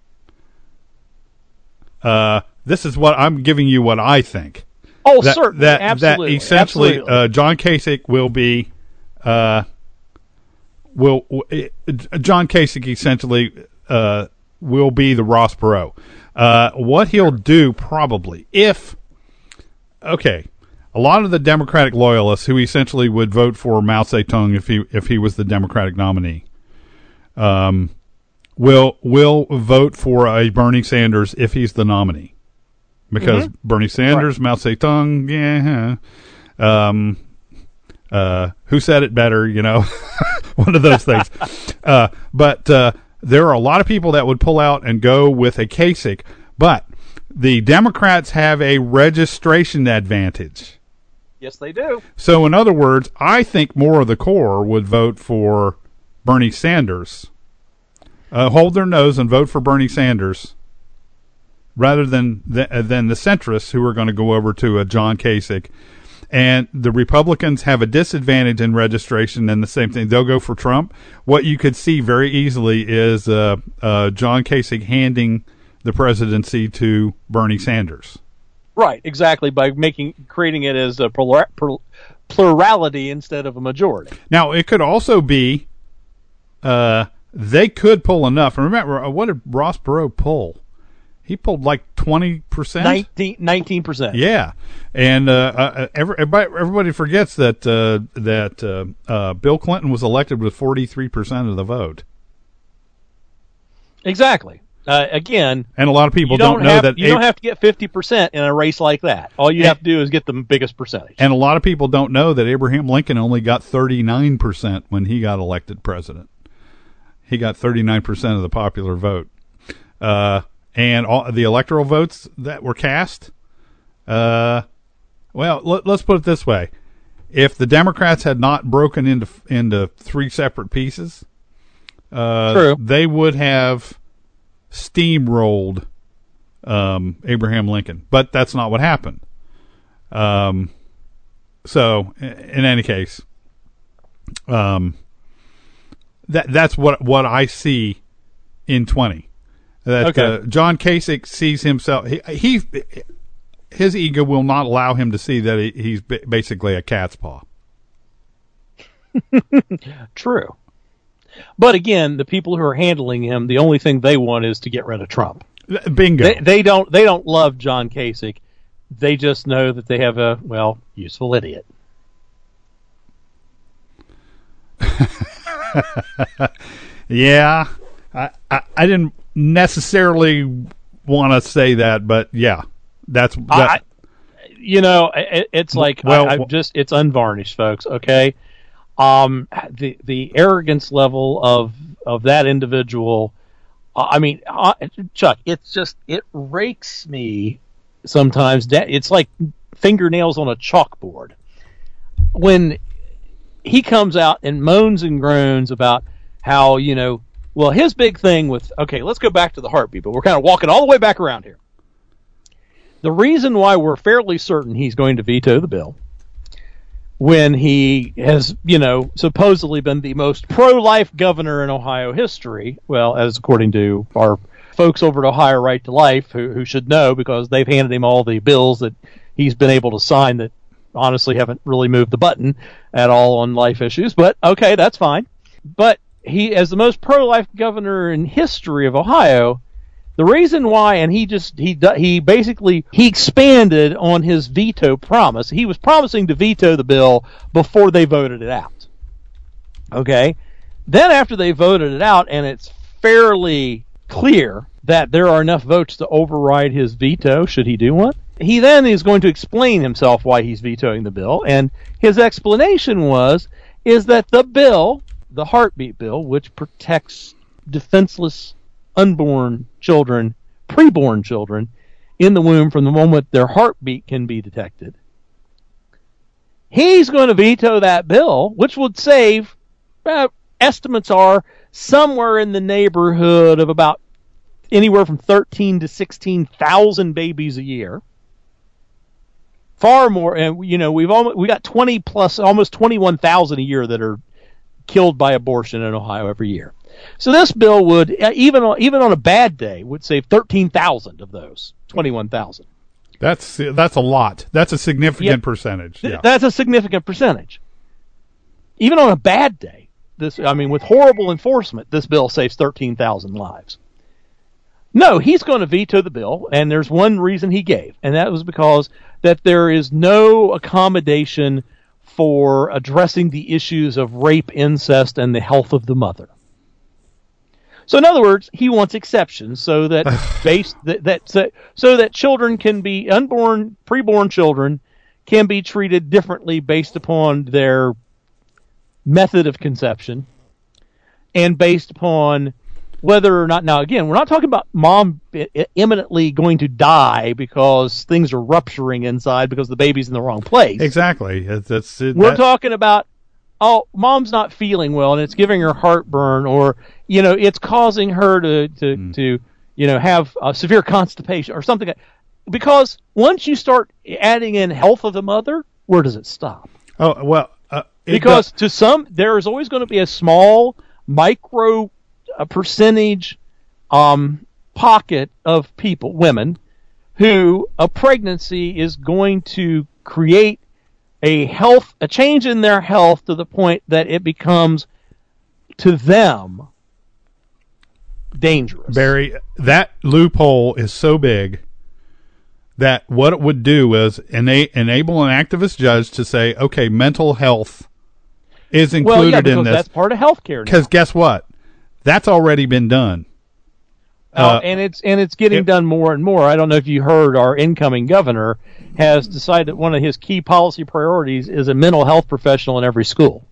Uh, this is what I'm giving you what I think. Oh, that, certainly. That, Absolutely. That essentially Absolutely. Uh, John Kasich will be uh, will uh, John Kasich essentially uh, will be the Ross Perot. Uh, what he'll do probably if, okay, a lot of the Democratic loyalists who essentially would vote for Mao Zedong if he if he was the Democratic nominee, um, will will vote for a Bernie Sanders if he's the nominee, because mm-hmm. Bernie Sanders, right. Mao Zedong, yeah, um, uh, who said it better, you know, one of those things. uh, but uh, there are a lot of people that would pull out and go with a Kasich, but the Democrats have a registration advantage. Yes, they do. So, in other words, I think more of the core would vote for Bernie Sanders, uh, hold their nose and vote for Bernie Sanders, rather than the, uh, than the centrists who are going to go over to uh, John Kasich. And the Republicans have a disadvantage in registration, and the same thing. They'll go for Trump. What you could see very easily is uh, uh, John Kasich handing the presidency to Bernie Sanders. Right, exactly, by making creating it as a plura- plur- plurality instead of a majority. Now, it could also be uh, they could pull enough. And remember, what did Ross Perot pull? He pulled like twenty percent? nineteen percent. Yeah. And uh, uh, everybody, everybody forgets that uh, that uh, uh, Bill Clinton was elected with forty-three percent of the vote. Exactly. Uh, again, and a lot of people don't, don't know have, that you Ab- don't have to get fifty percent in a race like that. All you and, have to do is get the biggest percentage. And a lot of people don't know that Abraham Lincoln only got thirty-nine percent when he got elected president. He got thirty-nine percent of the popular vote. Uh, and all the electoral votes that were cast, uh, well, let, let's put it this way. If the Democrats had not broken into into three separate pieces, uh, True. they would have steamrolled um, Abraham Lincoln, but that's not what happened. Um, so, in any case, um, that that's what what I see in twenty. That okay. uh, John Kasich sees himself. He, he his ego will not allow him to see that he, he's basically a cat's paw. True. But again, the people who are handling him, the only thing they want is to get rid of Trump. Bingo. They, they don't. They don't love John Kasich. They just know that they have a well, useful idiot. Yeah, I, I I didn't necessarily want to say that, but yeah, that's that. I, you know, it, it's like well, I, I'm just it's unvarnished, folks. Okay. Um, the the arrogance level of of that individual, uh, I mean, uh, Chuck, it's just it rakes me sometimes. That it's like fingernails on a chalkboard when he comes out and moans and groans about how, you know, well, his big thing with okay, let's go back to the heartbeat, but we're kind of walking all the way back around here. The reason why we're fairly certain he's going to veto the bill, when he has, you know, supposedly been the most pro-life governor in Ohio history, well, as according to our folks over at Ohio Right to Life, who, who should know because they've handed him all the bills that he's been able to sign that honestly haven't really moved the button at all on life issues, but okay, that's fine. But he, as the most pro-life governor in history of Ohio, the reason why, and he just, he he basically, he expanded on his veto promise. He was promising to veto the bill before they voted it out. Okay? Then after they voted it out, and it's fairly clear that there are enough votes to override his veto, should he do one, he then is going to explain himself why he's vetoing the bill, and his explanation was, is that the bill, the heartbeat bill, which protects defenseless unborn children, preborn children, in the womb from the moment their heartbeat can be detected. He's going to veto that bill, which would save, uh, estimates are, somewhere in the neighborhood of about anywhere from thirteen to sixteen thousand babies a year. Far more, and you know, we've almost, we got twenty plus, almost twenty-one thousand a year that are killed by abortion in Ohio every year. So this bill would, even on, even on a bad day, would save thirteen thousand of those twenty-one thousand. That's that's a lot. That's a significant yeah. percentage. Yeah. That's a significant percentage. Even on a bad day, this I mean, with horrible enforcement, this bill saves thirteen thousand lives. No, he's going to veto the bill, and there's one reason he gave, and that was because that there is no accommodation for addressing the issues of rape, incest, and the health of the mother. So, in other words, he wants exceptions so that based that, that so, so that children can be unborn, preborn children can be treated differently based upon their method of conception and based upon whether or not. Now, again, we're not talking about mom imminently going to die because things are rupturing inside because the baby's in the wrong place. Exactly. That's it, we're that... talking about. Oh, mom's not feeling well, and it's giving her heartburn, or you know, it's causing her to to, mm. to you know have uh, severe constipation or something. Because once you start adding in health of the mother, where does it stop? Oh well, uh, because does... to some there is always going to be a small micro uh, percentage um, pocket of people, women, who a pregnancy is going to create a health, a change in their health to the point that it becomes, to them, dangerous. Barry, that loophole is so big that what it would do is ena- enable an activist judge to say, okay, mental health is included well, yeah, because in this. That's part of healthcare. Because guess what? That's already been done. Uh, uh, and it's and it's getting it, done more and more. I don't know if you heard our incoming governor has decided that one of his key policy priorities is a mental health professional in every school.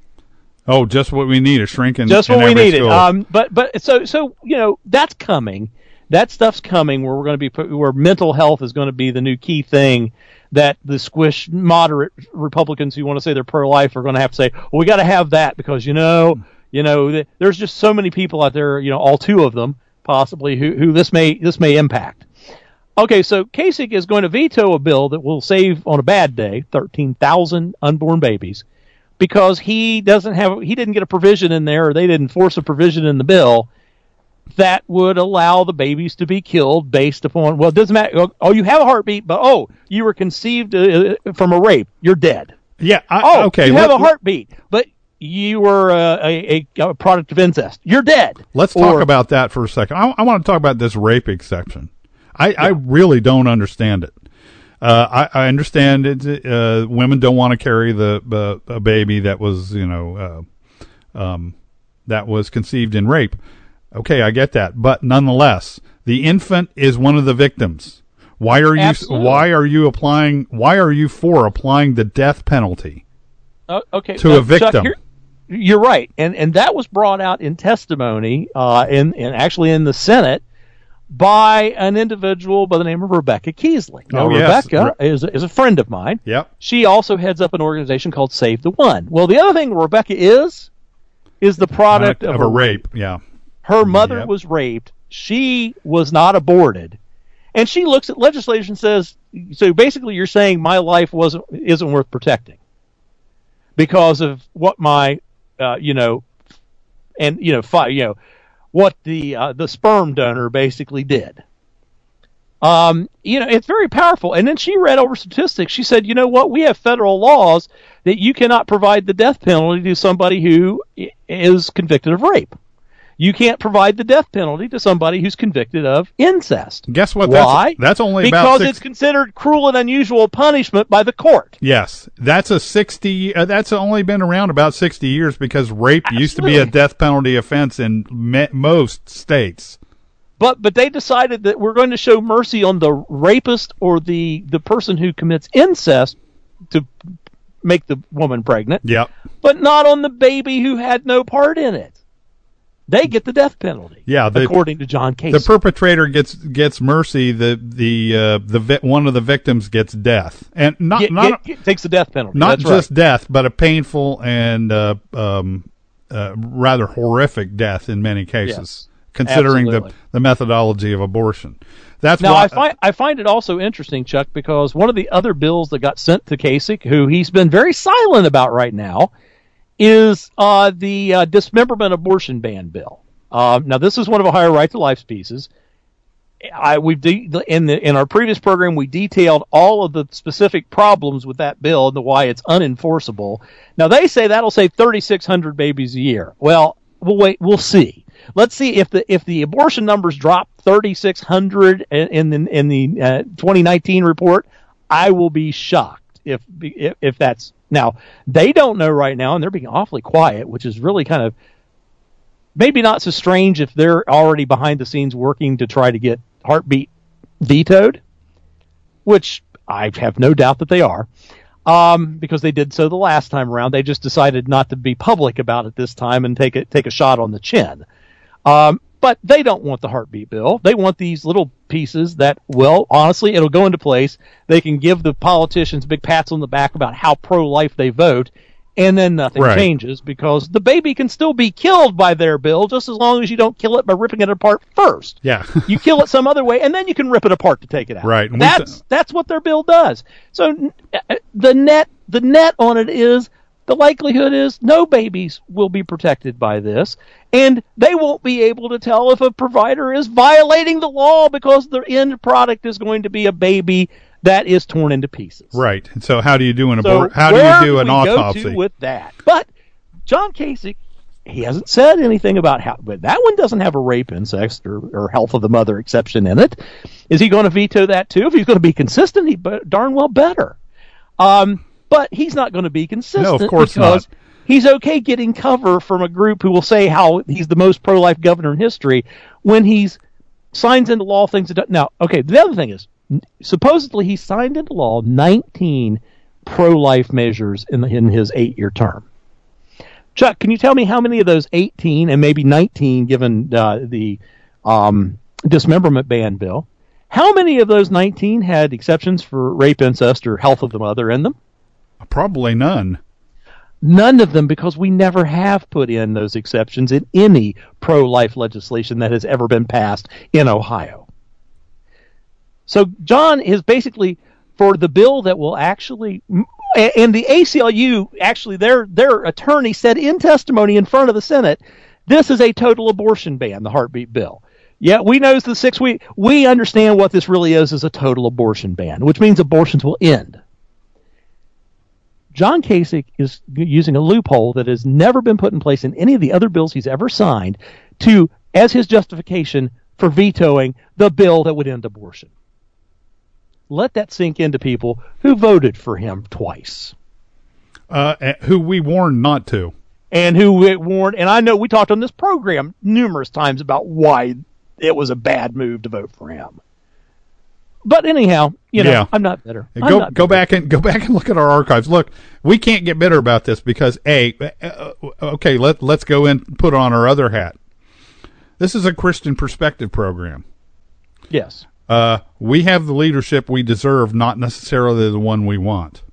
Oh, just what we need, a shrink in just in what we every need. School. Um, but but so so you know that's coming. That stuff's coming. Where we're going to be put, where mental health is going to be the new key thing that the squish moderate Republicans who want to say they're pro-life are going to have to say, well, we got to have that because you know you know there's just so many people out there, you know, all two of them. Possibly, who who this may this may impact. Okay, so Kasich is going to veto a bill that will save, on a bad day, thirteen thousand unborn babies, because he doesn't have he didn't get a provision in there, or they didn't force a provision in the bill that would allow the babies to be killed based upon, well, it doesn't matter. Oh, you have a heartbeat, but oh, you were conceived uh, from a rape, you're dead. Yeah. I, oh, okay. You have let, a heartbeat, but you were uh, a, a, a product of incest. You're dead. Let's or, talk about that for a second. I, I want to talk about this rape exception. I, yeah. I really don't understand it. Uh, I, I understand it. Uh, women don't want to carry the uh, a baby that was, you know, uh, um, that was conceived in rape. Okay, I get that, but nonetheless, the infant is one of the victims. Why are you? Absolutely. Why are you applying? Why are you for applying the death penalty? Uh, okay, to uh, a victim. Chuck, you're right, and and that was brought out in testimony, uh, in, in actually in the Senate by an individual by the name of Rebecca Keesley. Now, oh, yes. Rebecca Re- is is a friend of mine. Yep. She also heads up an organization called Save the One. Well, the other thing Rebecca is is the product uh, of, of a rape. rape. Yeah. Her mother yep. was raped. She was not aborted, and she looks at legislation and says, so basically, you're saying my life wasn't isn't worth protecting because of what my Uh, you know, and you know, fi- you know, what the uh, the sperm donor basically did. Um, you know, it's very powerful. And then she read over statistics. She said, you know what? We have federal laws that you cannot provide the death penalty to somebody who is convicted of rape. You can't provide the death penalty to somebody who's convicted of incest. Guess what? Why? That's, that's only because about six... it's considered cruel and unusual punishment by the court. Yes, that's a sixty. Uh, that's only been around about sixty years because rape Absolutely. used to be a death penalty offense in me- most states. But but they decided that we're going to show mercy on the rapist or the the person who commits incest to make the woman pregnant. Yep. But not on the baby who had no part in it. They get the death penalty. Yeah, the, according to John Kasich. The perpetrator gets gets mercy. The the uh, the vi- one of the victims gets death, and not get, not get, get, takes the death penalty. Not That's just right. death, but a painful and uh, um, uh, rather horrific death in many cases, Yes, considering absolutely. the the methodology of abortion. That's now why I find I find it also interesting, Chuck, because one of the other bills that got sent to Kasich, who he's been very silent about right now, is uh, the uh, dismemberment abortion ban bill. Uh, now, this is one of Ohio Right to Life's pieces. I we've de- in the in our previous program we detailed all of the specific problems with that bill and the why it's unenforceable. Now they say that'll save thirty-six hundred babies a year. Well, we'll wait. We'll see. Let's see if the if the abortion numbers drop thirty-six hundred in the in the uh, twenty nineteen report, I will be shocked if, if if that's now. They don't know right now, and they're being awfully quiet, which is really kind of maybe not so strange if they're already behind the scenes working to try to get Heartbeat vetoed, which I have no doubt that they are, um, because they did so the last time around. They just decided not to be public about it this time and take it take a shot on the chin. Um, but they don't want the Heartbeat bill. They want these little pieces that, well, honestly, it'll go into place. They can give the politicians big pats on the back about how pro-life they vote, and then nothing right. changes because the baby can still be killed by their bill just as long as you don't kill it by ripping it apart first. Yeah. You kill it some other way, and then you can rip it apart to take it out. Right. And That's th- that's what their bill does. So the net the net on it is the likelihood is no babies will be protected by this, and they won't be able to tell if a provider is violating the law because the end product is going to be a baby that is torn into pieces. Right. And so how do you do an So abort? How do where you do an we autopsy go to with that? But John Kasich, he hasn't said anything about how, but that one doesn't have a rape, incest, or, or health of the mother exception in it. Is he going to veto that too? If he's going to be consistent, he but darn well better. Um, but he's not going to be consistent. No, of course because not. He's okay getting cover from a group who will say how he's the most pro-life governor in history when he's signs into law things that don't. Now, okay, the other thing is, supposedly he signed into law nineteen pro-life measures in, the, in his eight-year term. Chuck, can you tell me how many of those eighteen and maybe nineteen, given uh, the um, dismemberment ban bill, how many of those nineteen had exceptions for rape, incest, or health of the mother in them? Probably none. None of them, because we never have put in those exceptions in any pro-life legislation that has ever been passed in Ohio. So John is basically for the bill that will actually, and the A C L U, actually their their attorney said in testimony in front of the Senate, this is a total abortion ban, the Heartbeat bill. Yeah, we know the six week, we understand what this really is, is a total abortion ban, which means abortions will end. John Kasich is using a loophole that has never been put in place in any of the other bills he's ever signed to, as his justification for vetoing the bill that would end abortion. Let that sink into people who voted for him twice. Uh, who we warned not to. And who we warned, and I know we talked on this program numerous times about why it was a bad move to vote for him. But anyhow, you know, yeah. I'm not bitter. I'm go not go bitter. back and go back and look at our archives. Look, we can't get bitter about this because a uh, okay, let let's go and put on our other hat. This is a Christian Perspective program. Yes. Uh, we have the leadership we deserve, not necessarily the one we want.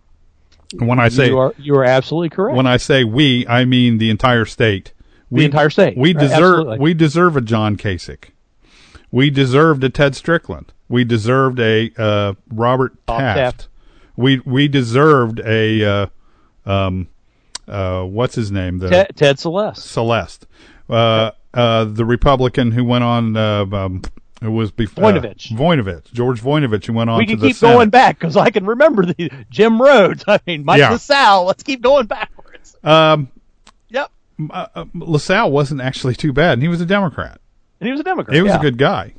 And when I say you are you are absolutely correct. When I say we, I mean the entire state. The we, entire state. We right, deserve absolutely. we deserve a John Kasich. We deserved a Ted Strickland. We deserved a uh, Robert Taft. Taft. We we deserved a uh, um uh what's his name? The Ted, Ted Celeste. Celeste. Uh, uh, the Republican who went on. Uh, um, it was before Voinovich. Uh, Voinovich, George Voinovich, who went on. We can to the keep Senate. going back because I can remember the Jim Rhodes. I mean, Mike yeah. LaSalle. Let's keep going backwards. Um. Yep. Uh, uh, LaSalle wasn't actually too bad, and he was a Democrat. And he was a Democrat. He was yeah. a good guy.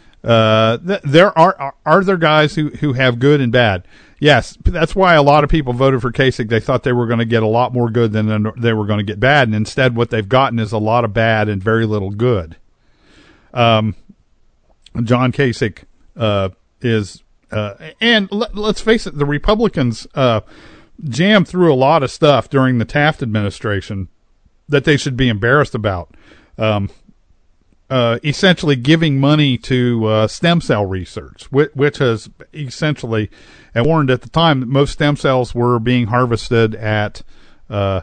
Uh, th- there are, are are there guys who, who have good and bad. Yes, that's why a lot of people voted for Kasich. They thought they were going to get a lot more good than they were going to get bad, and instead what they've gotten is a lot of bad and very little good. Um, John Kasich uh, is, uh, and let, let's face it, the Republicans uh, jammed through a lot of stuff during the Taft administration that they should be embarrassed about. Um, Uh, essentially giving money to uh, stem cell research, which, which has essentially, and warned at the time that most stem cells were being harvested at uh,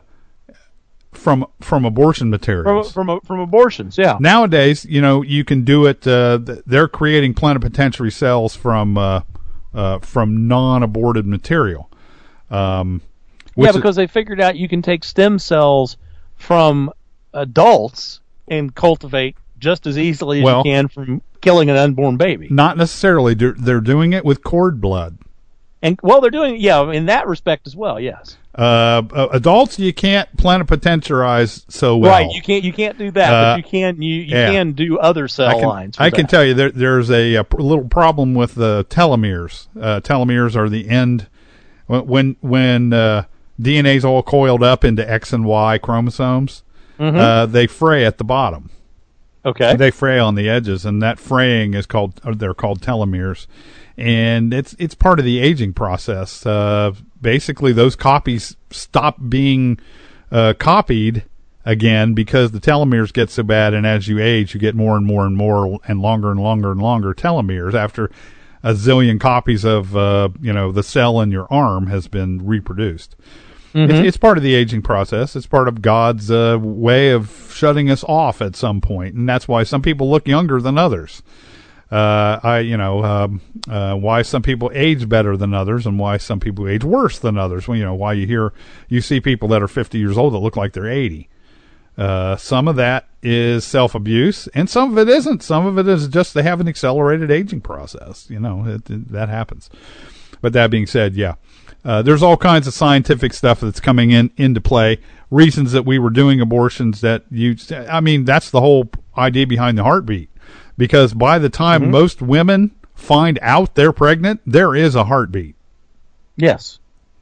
from from abortion materials. From from, from abortions, yeah. Nowadays, you know, you can do it. Uh, they're creating plenipotentiary cells from uh, uh, from non-aborted material. Um, yeah, because they figured out you can take stem cells from adults and cultivate just as easily as well, you can from killing an unborn baby. Not necessarily. They're doing it with cord blood. And well, they're doing yeah in that respect as well. Yes. Uh, uh, adults, you can't plenipotentiarize so well. Right, you can't you can't do that, uh, but you can you, you yeah. can do other cell I can, lines. I can that. tell you there there's a, a little problem with the telomeres. Uh, telomeres are the end when when uh, D N A is all coiled up into X and Y chromosomes. Mm-hmm. Uh, they fray at the bottom. Okay, they fray on the edges, and that fraying is called they're called telomeres. And it's it's part of the aging process. Uh, basically, those copies stop being uh, copied again because the telomeres get so bad, and as you age, you get more and more and more and longer and longer and longer telomeres after a zillion copies of uh, you know the cell in your arm has been reproduced. Mm-hmm. It's, it's part of the aging process. It's part of God's uh, way of shutting us off at some point, and that's why some people look younger than others. Uh, I, you know, um, uh, why some people age better than others and why some people age worse than others. Well, you know, why you hear, you see people that are fifty years old that look like they're eighty. Uh, some of that is self-abuse and some of it isn't. Some of it is just they have an accelerated aging process. You know, it, it, that happens. But that being said, yeah, uh, there's all kinds of scientific stuff that's coming in, into play. Reasons that we were doing abortions that you, I mean, that's the whole idea behind the heartbeat. Because by the time mm-hmm. most women find out they're pregnant, there is a heartbeat. Yes.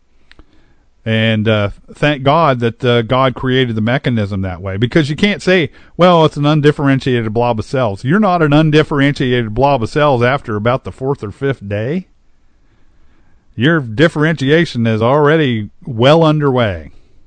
And uh, thank God that uh, God created the mechanism that way. Because you can't say, well, it's an undifferentiated blob of cells. You're not an undifferentiated blob of cells after about the fourth or fifth day. Your differentiation is already well underway.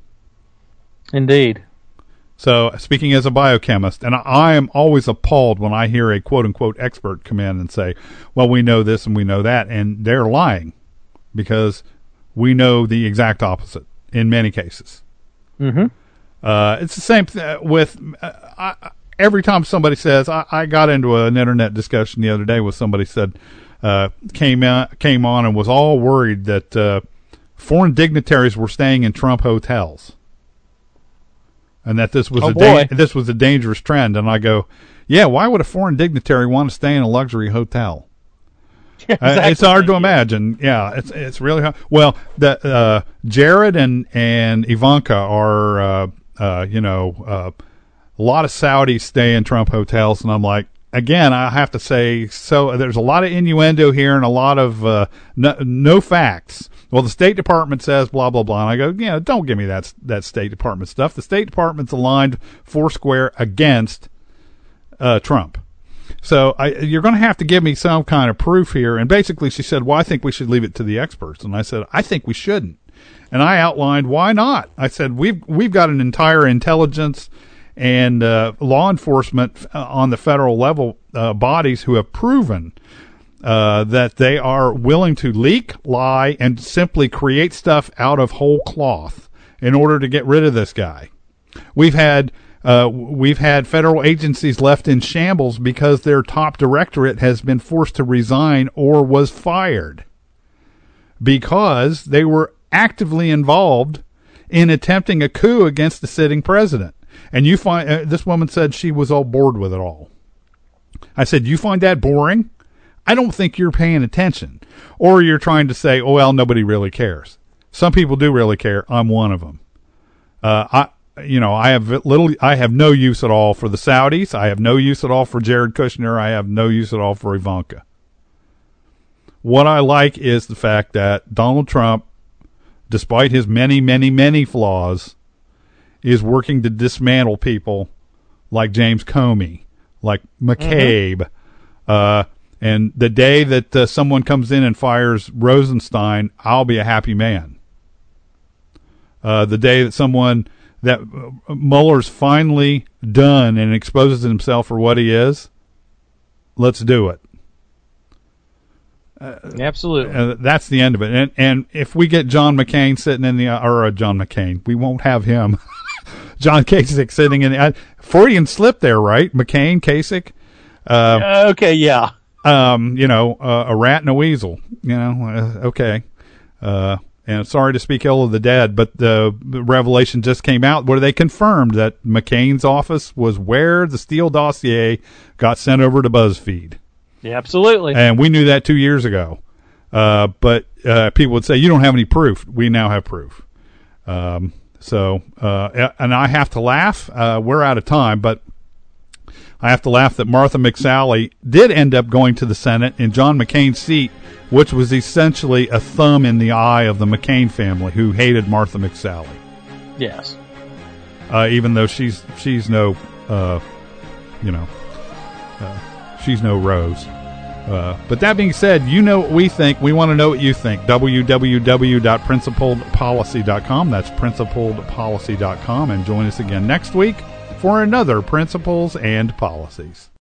Indeed. So, speaking as a biochemist, and I am always appalled when I hear a quote-unquote expert come in and say, well, we know this and we know that, and they're lying because we know the exact opposite in many cases. Mm-hmm. Uh, it's the same th- with uh, I, every time somebody says, I, I got into an internet discussion the other day with somebody said, uh, came, out, came on and was all worried that uh, foreign dignitaries were staying in Trump hotels. And that this was oh a da- this was a dangerous trend, and I go, yeah. Why would a foreign dignitary want to stay in a luxury hotel? Exactly. Uh, it's hard to imagine. Yeah, it's it's really hard. Well, the uh, Jared and and Ivanka are uh, uh, you know uh, a lot of Saudis stay in Trump hotels, and I'm like, again, I have to say, so there's a lot of innuendo here and a lot of uh, no, no facts. Well, the State Department says blah, blah, blah. And I go, yeah, don't give me that that State Department stuff. The State Department's aligned foursquare against uh, Trump. So I, you're going to have to give me some kind of proof here. And basically she said, well, I think we should leave it to the experts. And I said, I think we shouldn't. And I outlined why not. I said, we've we've got an entire intelligence and uh, law enforcement on the federal level uh, bodies who have proven Uh, that they are willing to leak, lie, and simply create stuff out of whole cloth in order to get rid of this guy. We've had uh, we've had federal agencies left in shambles because their top directorate has been forced to resign or was fired because they were actively involved in attempting a coup against the sitting president. And you find uh, this woman said she was all bored with it all. I said, you find that boring? I don't think you're paying attention, or you're trying to say, oh, well, nobody really cares. Some people do really care. I'm one of them. Uh, I, you know, I have little, I have no use at all for the Saudis. I have no use at all for Jared Kushner. I have no use at all for Ivanka. What I like is the fact that Donald Trump, despite his many, many, many flaws, is working to dismantle people like James Comey, like McCabe, mm-hmm. uh, And the day that uh, someone comes in and fires Rosenstein, I'll be a happy man. Uh, the day that someone, that uh, Mueller's finally done and exposes himself for what he is, let's do it. Uh, Absolutely. Uh, that's the end of it. And and if we get John McCain sitting in the, or uh, John McCain, we won't have him. John Kasich sitting in the, uh, Freudian slip there, right? McCain, Kasich. Uh, uh, okay, yeah. Um, you know, uh, a rat and a weasel, you know, uh, okay. Uh, and sorry to speak ill of the dead, but the revelation just came out where they confirmed that McCain's office was where the Steele dossier got sent over to BuzzFeed. Yeah, absolutely. And we knew that two years ago. Uh, but uh, people would say, you don't have any proof. We now have proof. Um, so, uh, and I have to laugh. Uh, we're out of time, but I have to laugh that Martha McSally did end up going to the Senate in John McCain's seat, which was essentially a thumb in the eye of the McCain family, who hated Martha McSally. Yes. Uh, even though she's she's no, uh, you know, uh, she's no Rose. Uh, but that being said, you know what we think. We want to know what you think. w w w dot principled policy dot com. That's principled policy dot com. And join us again next week for another Principles and Policies.